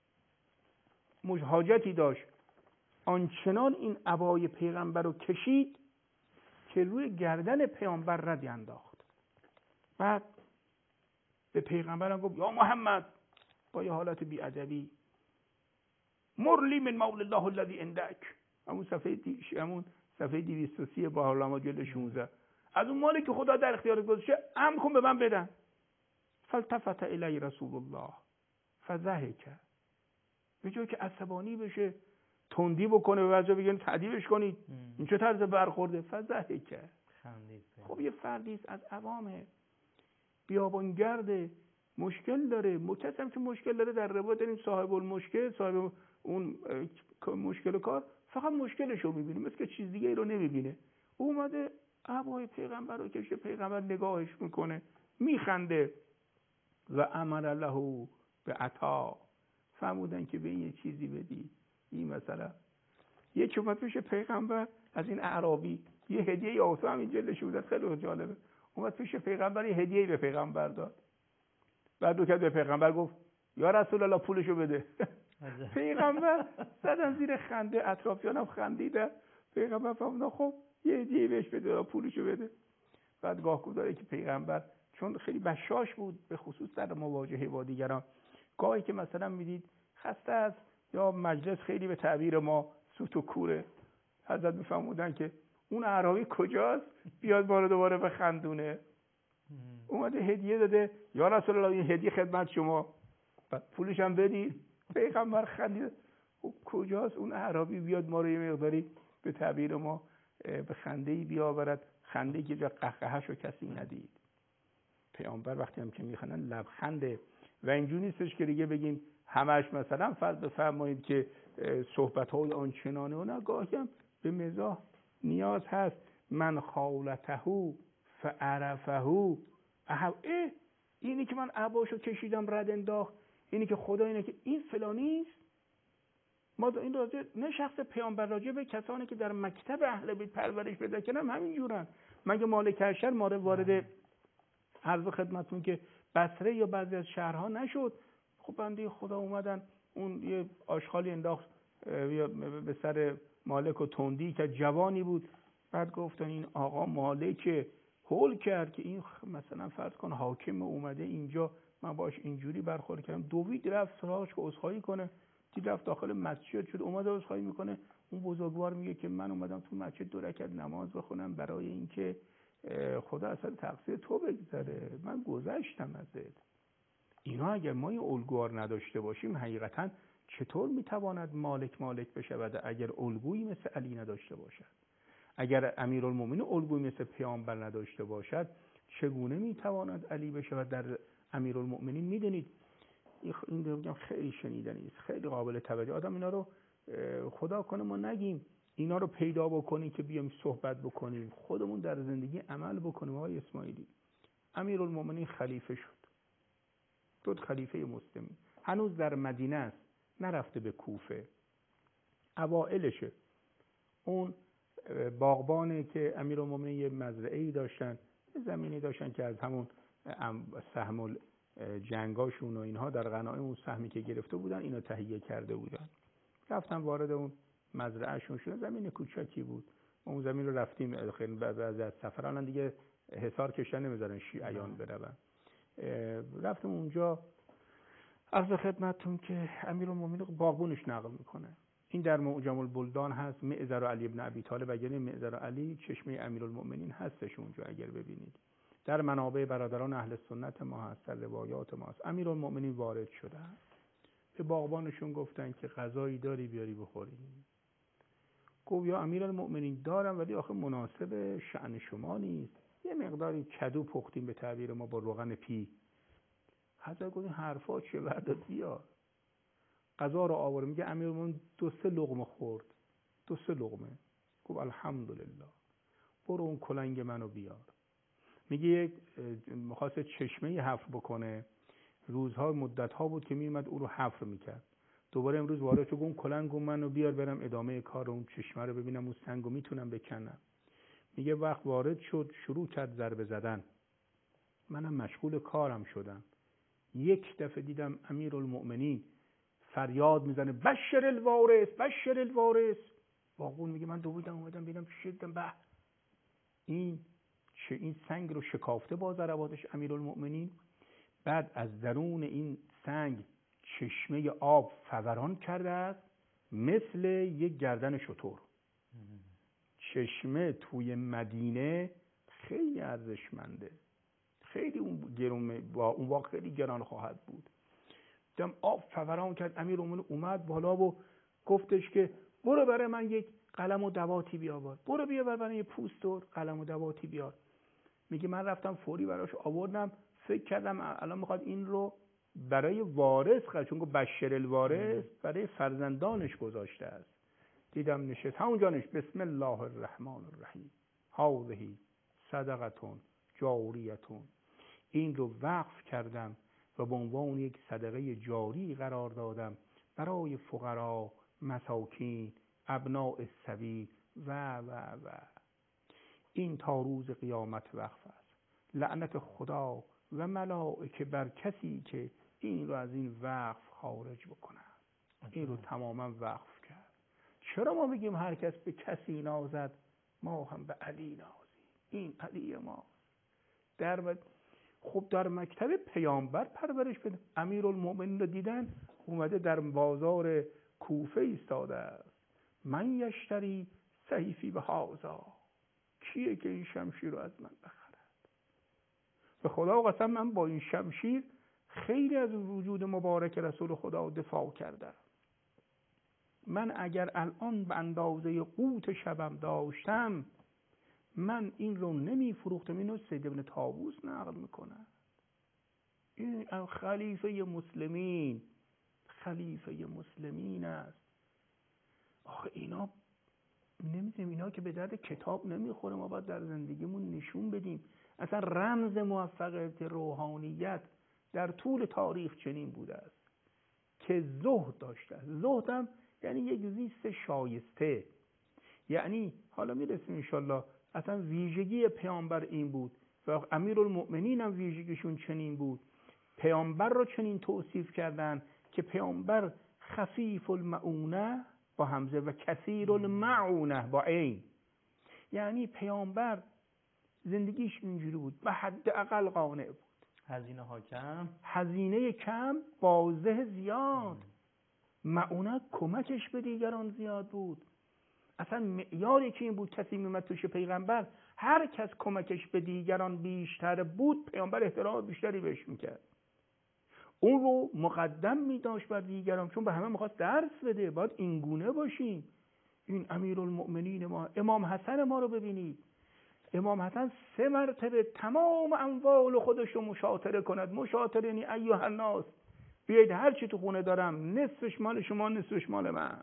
حاجتی داشت، آنچنان این عبای پیغمبر رو کشید که روی گردن پیامبر ردی انداخت. بعد به پیغمبرم گفت یا محمد، با یه حالت بی‌ادبی، مرلی من مول الله الذی عندک، همون صفحه دیش همون صفحه دویست و سی بهارالانوار جلد شانزده، از اون مالی که خدا در اختیار گذاشته امر کن به من بدن. فالتفت الی رسول الله فضحک، به جای که عصبانی بشه، تندی بکنه، به وجه بگن تعذیبش کنید، این چه طرز برخورده، فضحک. خب یه فردی است از عوامه، بیابانگرده، مشکل داره، متصم که مشکل داره، در روایت این صاحب المشکل، صاحب اون مشکل کار فقط مشکلش رو میبینه، مثل که چیز دیگه ای رو نمیبینه. اومده عبای پیغمبر رو کشه، پیغمبر نگاهش میکنه، میخنده. و امر له به عطا، فرمودن که به این یه چیزی بدی. این مثلا یک اومد پیش پیغمبر از این اعرابی یه هدیه آسا همین جلد شده، خیلی جالبه. اومد پیش پیغمبر هدیه‌ای به پیغمبر داد. بعد دو کرد به پیغمبر گفت یا رسول الله پولشو بده. پیغمبر زدن زیر خنده، اطرافیانم خندیدن. پیغمبر فهمید خب یه هدیه بهش بده، پولشو بده. بعد گاه گذاره که پیغمبر چون خیلی بشاش بود به خصوص در مواجهه با دیگران، گاهی که مثلا میدید خسته است یا مجلس خیلی به تعبیر ما سوت و کوره، حضرت میفهمودن که اون اعرابی کجاست بیاد بار دوباره بخندونه. اومده هدیه داده، یا رسول الله این هدیه خدمت شما، پولش هم بدید. پیغمبر خندید. خب کجاست اون اعرابی بیاد ما رو یه مقداری به تعبیر ما به خنده‌ای بیاورد، خنده‌ای که جا قهقهه‌شو کسی ندید. پیامبر وقتی هم که میخندن لبخنده و اینجوری نیستش که دیگه بگیم همش مثلا فرض بفرمایید که صحبت‌های آنچنانه و نه، گاهی هم به مزاح نیاز هست. من خالته فعرفه احو اه اینی که من عباشو کشیدم رد انداخت، اینی که خدا اینه که این فلانیست. ما این راجع نه شخص پیامبر، راجع به کسانی که در مکتب اهل بیت پرورش پیدا کردن همین جورن. مگه مالک اشر ماره وارد عرض خدمتتون که بصره یا بعضی از شهرها نشد؟ خب بنده خدا اومدن اون یه آشغالی انداخت به سر مالک و تندی که جوانی بود. بعد گفتن این آقا مالک هول کرد که این مثلا فرض کن حاکم اومده اینجا، من باش اینجوری برخورد کردم. دوید رفت سراغش که عذرخواهی کنه. دید رفت داخل مسجد شد، اومده عذرخواهی میکنه. اون بزرگوار میگه که من اومدم تو مسجد دو رکعت نماز بخونم برای اینکه خدا اصلا تقصیر تو بگذره، من گذشتم ازت. اینا اگر ما این الگوار نداشته باشیم حقیقتا چطور میتواند مالک مالک بشود؟ اگر الگویی مثل علی نداشته باشد، اگر امیرالمومنین الگویی مثل پیامبر نداشته باشد، چگونه میتواند علی بشود در امیرالمومنین؟ میدونید این میگم خیلی شنیدنی است، خیلی قابل توجه. آدم اینا رو خدا کنه ما نگیم، اینا رو پیدا بکنیم که بیام صحبت بکنیم، خودمون در زندگی عمل بکنیم. آقای اسماعیلی امیرالمومنین خلیفه شد، دو خلیفه مسلمی، هنوز در مدینه است، نرفته به کوفه. اوائلشه. اون باغبانه که امیرالمومنین یه مزرعه‌ای داشتن، یه زمینی داشتن که از همون سهم جنگاشون و اینها در غنایم اون سهمی که گرفته بودن اینو تهیه کرده بودن. رفتن وارد اون مزرعه‌شون شدن، زمین کوچکی بود. اون زمین رو رفتیم خیلی بعد از سفر، الان دیگه حصار کشتن نمیذارن شیعیان برون. رفتم اونجا، عرض خدمتتون که امیرالمومنین باغبونش نقل میکنه. این در معجم البلدان هست، معذر و علی ابن ابی طالب. اگر معذر و علی چشمه امیرالمومنین هستش اونجا اگر ببینید، در منابع برادران اهل سنت ما هست، در روایات ما هست. امیرالمومنین وارد شده، به باغبانشون گفتن که غذایی داری بیاری بخوریم. گفت یا امیرالمومنین دارم، ولی آخه مناسب شأن شما نیست، یه مقداری کدو پختیم به تعبیر ما با روغن پی. حضرت گفت این حرفا چیه؟ برداد بیار. غذا رو آورد، میگه امیرالمومنین دو سه لقمه خورد، دو سه لقمه. گفت الحمدلله، برو اون کلنگ منو بیار. میگه یک می‌خواست چشمه حفر بکنه، روزها مدت‌ها بود که میومد اون رو حفر میکرد. دوباره امروز وارد شد، اون کلنگو منو بیار برم ادامه کار اون چشمه رو ببینم اون سنگو میتونم بکنم. میگه وقت وارد شد شروع کرد ضربه زدن، منم مشغول کارم شدم. یک دفعه دیدم امیرالمومنین فریاد میزنه بشر الوارث بشر الوارث. باغبون میگه من دویدم اومدم ببینم چی شد، به این چه این سنگ رو شکافته با ضرباتش امیرالمومنین. بعد از درون این سنگ چشمه آب فوران کرده است مثل یک گردن شتر. چشمه توی مدینه خیلی ارزشمنده، خیلی اون گرون، با اون واقع خیلی گران خواهد بود. دم آب فوران کرد. امیرالمومنین اومد بالا و گفتش که برو برای من یک قلم و دواتی بیار، برو بیار برای پوست و قلم و دواتی بیار. میگه من رفتم فوری براش آوردم، فکر کردم الان میخواد این رو برای وارث خرید، چون بشر الوارث برای فرزندانش گذاشته است. دیدم نشست همونجا نشست، بسم الله الرحمن الرحیم، هذه صدقتون جاریتون. این رو وقف کردم و به عنوان یک صدقه جاری قرار دادم برای فقرا، مساکین، ابناء السبیل و و و این تا روز قیامت وقف است. لعنت خدا و ملائکه بر کسی که این رو از این وقف خارج بکنه. این رو تماما وقف کرد. چرا ما بگیم هر کس به کسی نازد ما هم به علی نازیم؟ این علی ما در ب... خب در مکتب پیامبر پرورش بده. امیرالمؤمنین رو دیدن اومده در بازار کوفه ایستاده است. من یشتری صحیفی به هازا، کیه که این شمشیر رو از من بخرد؟ به خدا قسم من با این شمشیر خیلی از وجود مبارک رسول خدا دفاع کردم. من اگر الان به اندازه قوت شبم داشتم من این رو نمی فروختم. اینو سید ابن طاووس نقل میکنه. این خلیفه مسلمین خلیفه مسلمین است. آخه اینا نمیدونیم، اینا که به درد کتاب نمیخوره. ما باید در زندگیمون نشون بدیم. اصلا رمز موفقیت روحانیت در طول تاریخ چنین بوده است که زهد داشته. زهد هم یعنی یک زیست شایسته. یعنی حالا میرسیم انشالله اصلا ویژگی پیامبر این بود و امیرالمؤمنین هم ویژگیشون چنین بود. پیامبر رو چنین توصیف کردن که پیامبر خفیف المعونه با همزه و کثیر المعونه با عین. یعنی پیامبر زندگیش اینجوری بود، به حداقل قانع بود. هزینه ها کم، هزینه کم، بازده زیاد. معونه کمکش به دیگران زیاد بود. اصلا معیاری که این بود کسی میمد توش پیغمبر هر کس کمکش به دیگران بیشتر بود پیامبر احترام بیشتری بهش میکرد. اون رو مقدم میداشت بر دیگران چون به همه میخواست درس بده. باید اینگونه باشیم. این امیرالمؤمنین ما، امام حسن ما رو ببینید. امام حسن سه مرتبه تمام اموال خودش رو مشاطره کند. مشاطره یعنی ایها الناس بیایید هر چی تو خونه دارم نصفش مال شما نصفش مال من.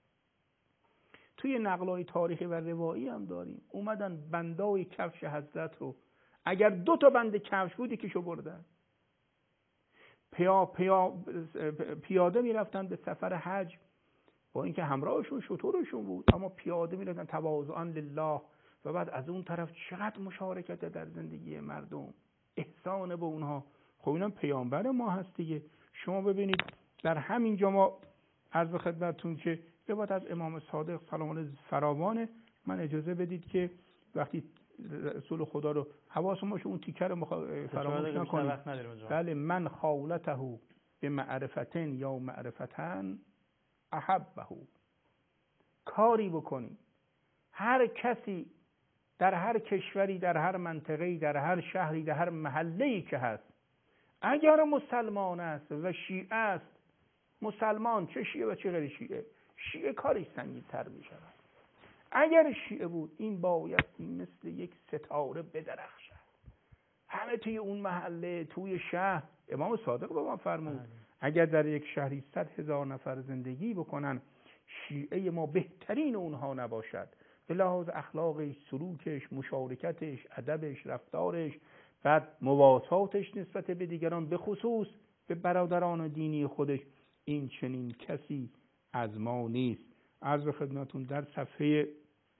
توی نقلای تاریخی و روایی هم داریم اومدن بندای کفش حضرت رو، اگر دو تا بند کفش بودی که شو بردن، پیا پیا پیاده میرفتن به سفر حج با اینکه همراهشون شترشون بود اما پیاده میرفتن تواضعا لله. و بعد از اون طرف چقدر مشارکت در زندگی مردم، احسان به اونها. خب اینم پیامبر ما هست دیگه. شما ببینید در همین جا ما عرض خدمتتون که روایت از امام صادق سلام علیه فراوانه. من اجازه بدید که وقتی رسول خدا رو حواسمون باشه اون تیکه رو مخ... فراموش نکنیم. بله، من خالته به معرفتن یا معرفتن احبه. کاری بکنیم هر کسی در هر کشوری، در هر منطقه‌ای، در هر شهری، در هر محله‌ای که هست اگر مسلمان است و شیعه است، مسلمان چه شیعه و چه غیر شیعه، شیعه کارش سنگین‌تر می‌شود. اگر شیعه بود این بایستی مثل یک ستاره بدرخشد همه توی اون محله، توی شهر. امام صادق به ما فرمود اگر در یک شهری صد هزار نفر زندگی بکنن شیعه ما بهترین اونها نباشد به لحاظ اخلاقش، سلوکش، مشارکتش، ادبش، رفتارش، بعد مواساتش نسبت به دیگران، به خصوص به برادران دینی خودش، این چنین کسی از ما نیست. عرض خدمتون در صفحه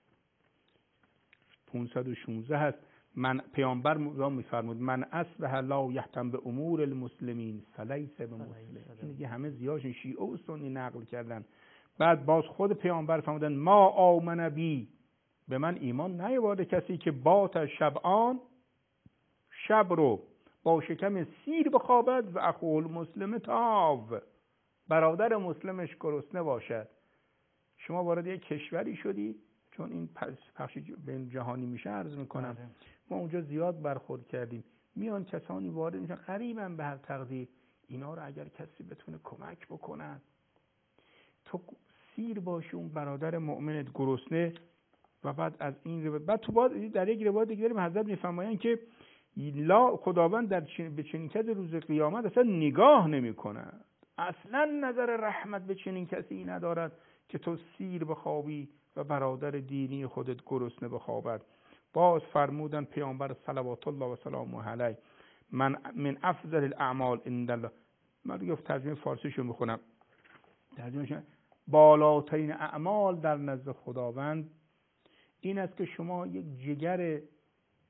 پانصد و شانزده هست. من پیامبر میفرمود من اصبح لا یهتم به امور المسلمین فلیس بمسلم. این دیگه همه زیادشون شیعه و سنی نقل کردن. بعد باز خود پیامبر فرمودن ما آمن بی، به من ایمان نیاورده کسی که بات شبعان، شب رو با شکم سیر بخوابد و اخوه المسلم تاو، برادر مسلمش گرسنه باشد. شما وارد یک کشوری شدی، چون این پخش بین جهانی میشه عرض میکنم، ما اونجا زیاد برخورد کردیم، میان کسانی وارد میشن قریبا به هر تقدیر، اینا رو اگر کسی بتونه کمک بکنه، تو سیر باشی اون برادر مؤمنت گرسنه. و بعد از این روایت بعد تو بعد در یک روایت دیگه داریم حضرت میفرمایند که لا خداوند در چنین به چنین کسی روز قیامت اصلا نگاه نمیکنه، اصلا نظر رحمت به چنین کسی ندارد که تو سیر بخوابی و برادر دینی خودت گرسنه بخوابد. باز فرمودن پیامبر صلوات الله و سلامه علیه من من افضل الاعمال عند الله، من دیگه ترجمه فارسیشو میخونم، ترجمهش بالاترین اعمال در نزد خداوند این است که شما یک جگر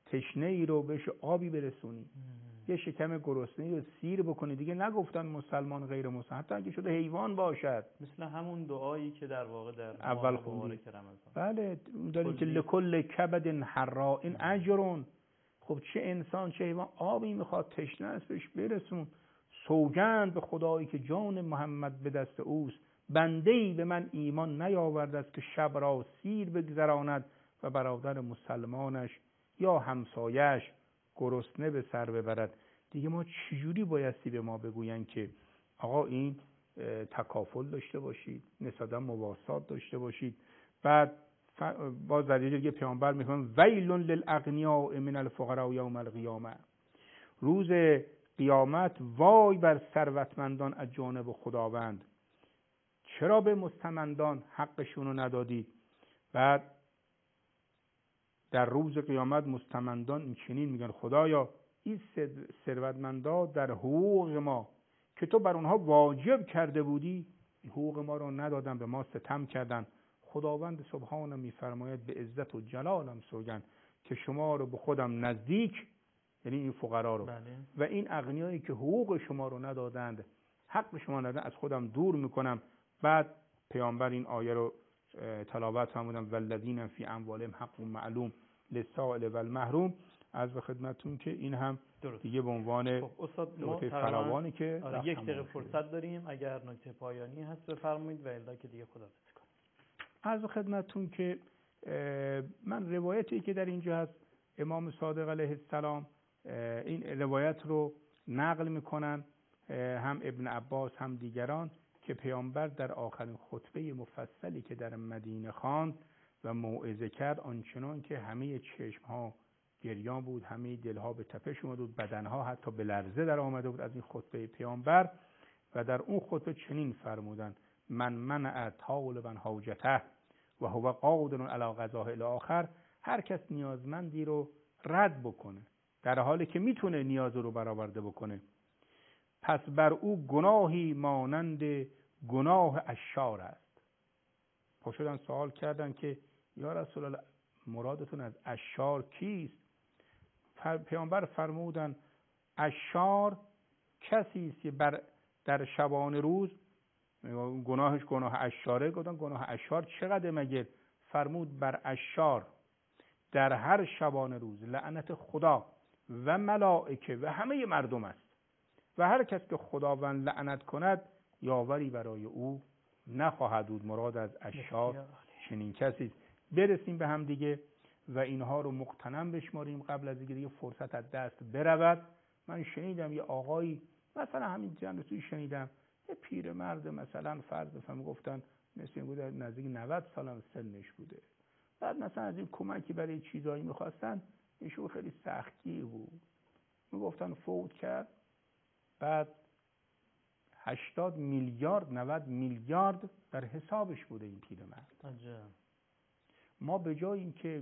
تشنه ای رو بهش آبی برسونی، یه شکم گرسنه رو سیر بکنی. دیگه نگفتن مسلمان غیر مسلمان، حتی اگه شده حیوان باشد. مثل همون دعایی که در واقع در اول ماه مبارک رمضان. بله داریم که لکل کبد حرا این اجرون. خب چه انسان چه حیوان آبی میخواد، تشنه است، بهش برسون. سوگند به خدایی که جان محمد به دست اوست، بنده‌ای به من ایمان نیاورده است که شب را سیر بگذراند و برادر مسلمانش یا همسایش گرسنه به سر ببرد. دیگه ما چجوری بایستی به ما بگوین که آقا این تکافل داشته باشید، نسبتا مواسات داشته باشید. بعد باز در یه جای پیامبر میگن ویل للاغنیاء من الفقراء یوم القیامه، روز قیامت وای بر ثروتمندان از جانب خداوند، چرا به مستمندان حقشون رو ندادید؟ بعد در روز قیامت مستمندان این چنین میگن خدایا این ثروتمندا در حقوق ما که تو بر اونها واجب کرده بودی حقوق ما رو ندادن، به ما ستم کردن. خداوند سبحانه میفرماید به عزت و جلالم سوگند که شما رو به خودم نزدیک، یعنی این فقرا رو بله. و این اغنیایی که حقوق شما رو ندادند، حق شما ندادند، از خودم دور میکنم. بعد پیامبر این آیه رو تلاوت فرمودن والذین فی اموالهم حق معلوم للسائل و المحروم. از به خدمتتون که این هم درست. دیگه به عنوان خب استاد ما فراوانی که آره یک دقیقه فرصت داریم، اگر نکته پایانی هست بفرمایید و الا که دیگه خداحافظی کنیم. از به خدمتتون که من روایتی که در اینجا هست امام صادق علیه السلام این روایت رو نقل میکنن، هم ابن عباس هم دیگران، که پیامبر در آخرین خطبه مفصلی که در مدینه خواند و موعظه کرد آنچنان که همه چشمها گریان بود، همه دلها به تپش اومده بود، بدنها حتی به لرزه در آمده بود از این خطبه پیامبر. و در اون خطبه چنین فرمودن من منع طالبا حاجته و هو قادر علی قضاء الاخر، هر کس نیازمندی رو رد بکنه در حالی که میتونه نیاز رو برآورده بکنه، پس بر او گناهی مانند گناه اشار است. پاشدن سوال کردن که یا رسول الله مرادتون از اشار کیست؟ پیامبر فرمودن اشار کسی است که بر در شبانه روز گناهش گناه اشاره. گفتن گناه اشار چقدر مگه؟ فرمود بر اشار در هر شبانه روز لعنت خدا و ملائکه و همه مردم است و هر کس که خداوند لعنت کند یاوری برای او نخواهد بود. مراد از اشار چنین کسی است. برسیم به هم دیگه و اینها رو مقتنم بشماریم قبل از اینکه دیگه فرصت از دست برود. من شنیدم یه آقایی مثلا همین جلسه‌ای شنیدم یه پیرمرد مثلا فرض بفرمایید گفتن مثلا بود نزدیک نود سال سنش بوده، بعد مثلا از این کمکی برای چیزایی می‌خواستن، ایشون خیلی سختگیر بود، میگفتن فوت کرد، بعد هشتاد میلیارد نود میلیارد در حسابش بوده این پیرمرد. عجب. ما به جای اینکه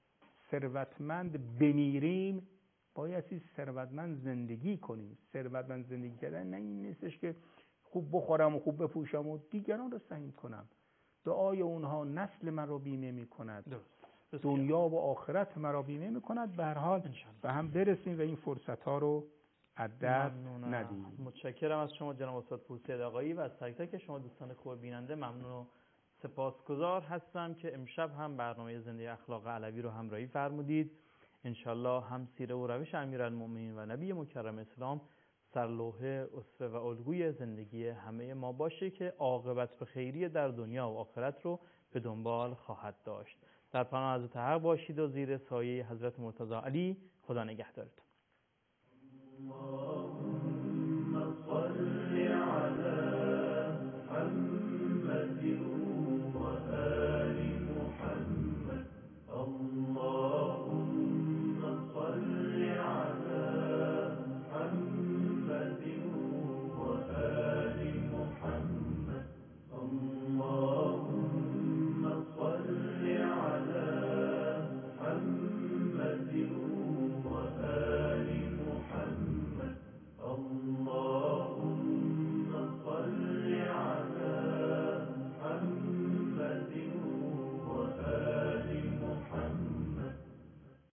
ثروتمند بمیریم بایستی ثروتمند زندگی کنیم. ثروتمند زندگی کردن نه این نیستش که خوب بخورم و خوب بپوشم و دیگران رو سهیم کنم. دعای اونها نسل من رو بیمه می کند، دنیا و آخرت من رو بیمه می کند. به هر حال به هم برسیم و این فرصت ها رو از دست ندیم. متشکرم از شما جناب استاد پورسید آقایی و از تک تک شما دوستان خوب بیننده ممنون و سپاسگزار هستم که امشب هم برنامه زنده اخلاق علوی رو همراهی فرمودید. انشالله هم سیره و روش امیرالمومنین و نبی مکرم اسلام سرلوحه، اسوه و الگوی زندگی همه ما باشه که عاقبت به خیری در دنیا و آخرت رو به دنبال خواهد داشت. در پناه حضرت حق باشید و زیر سایه حضرت مرتضی علی. خدا نگهدارتون.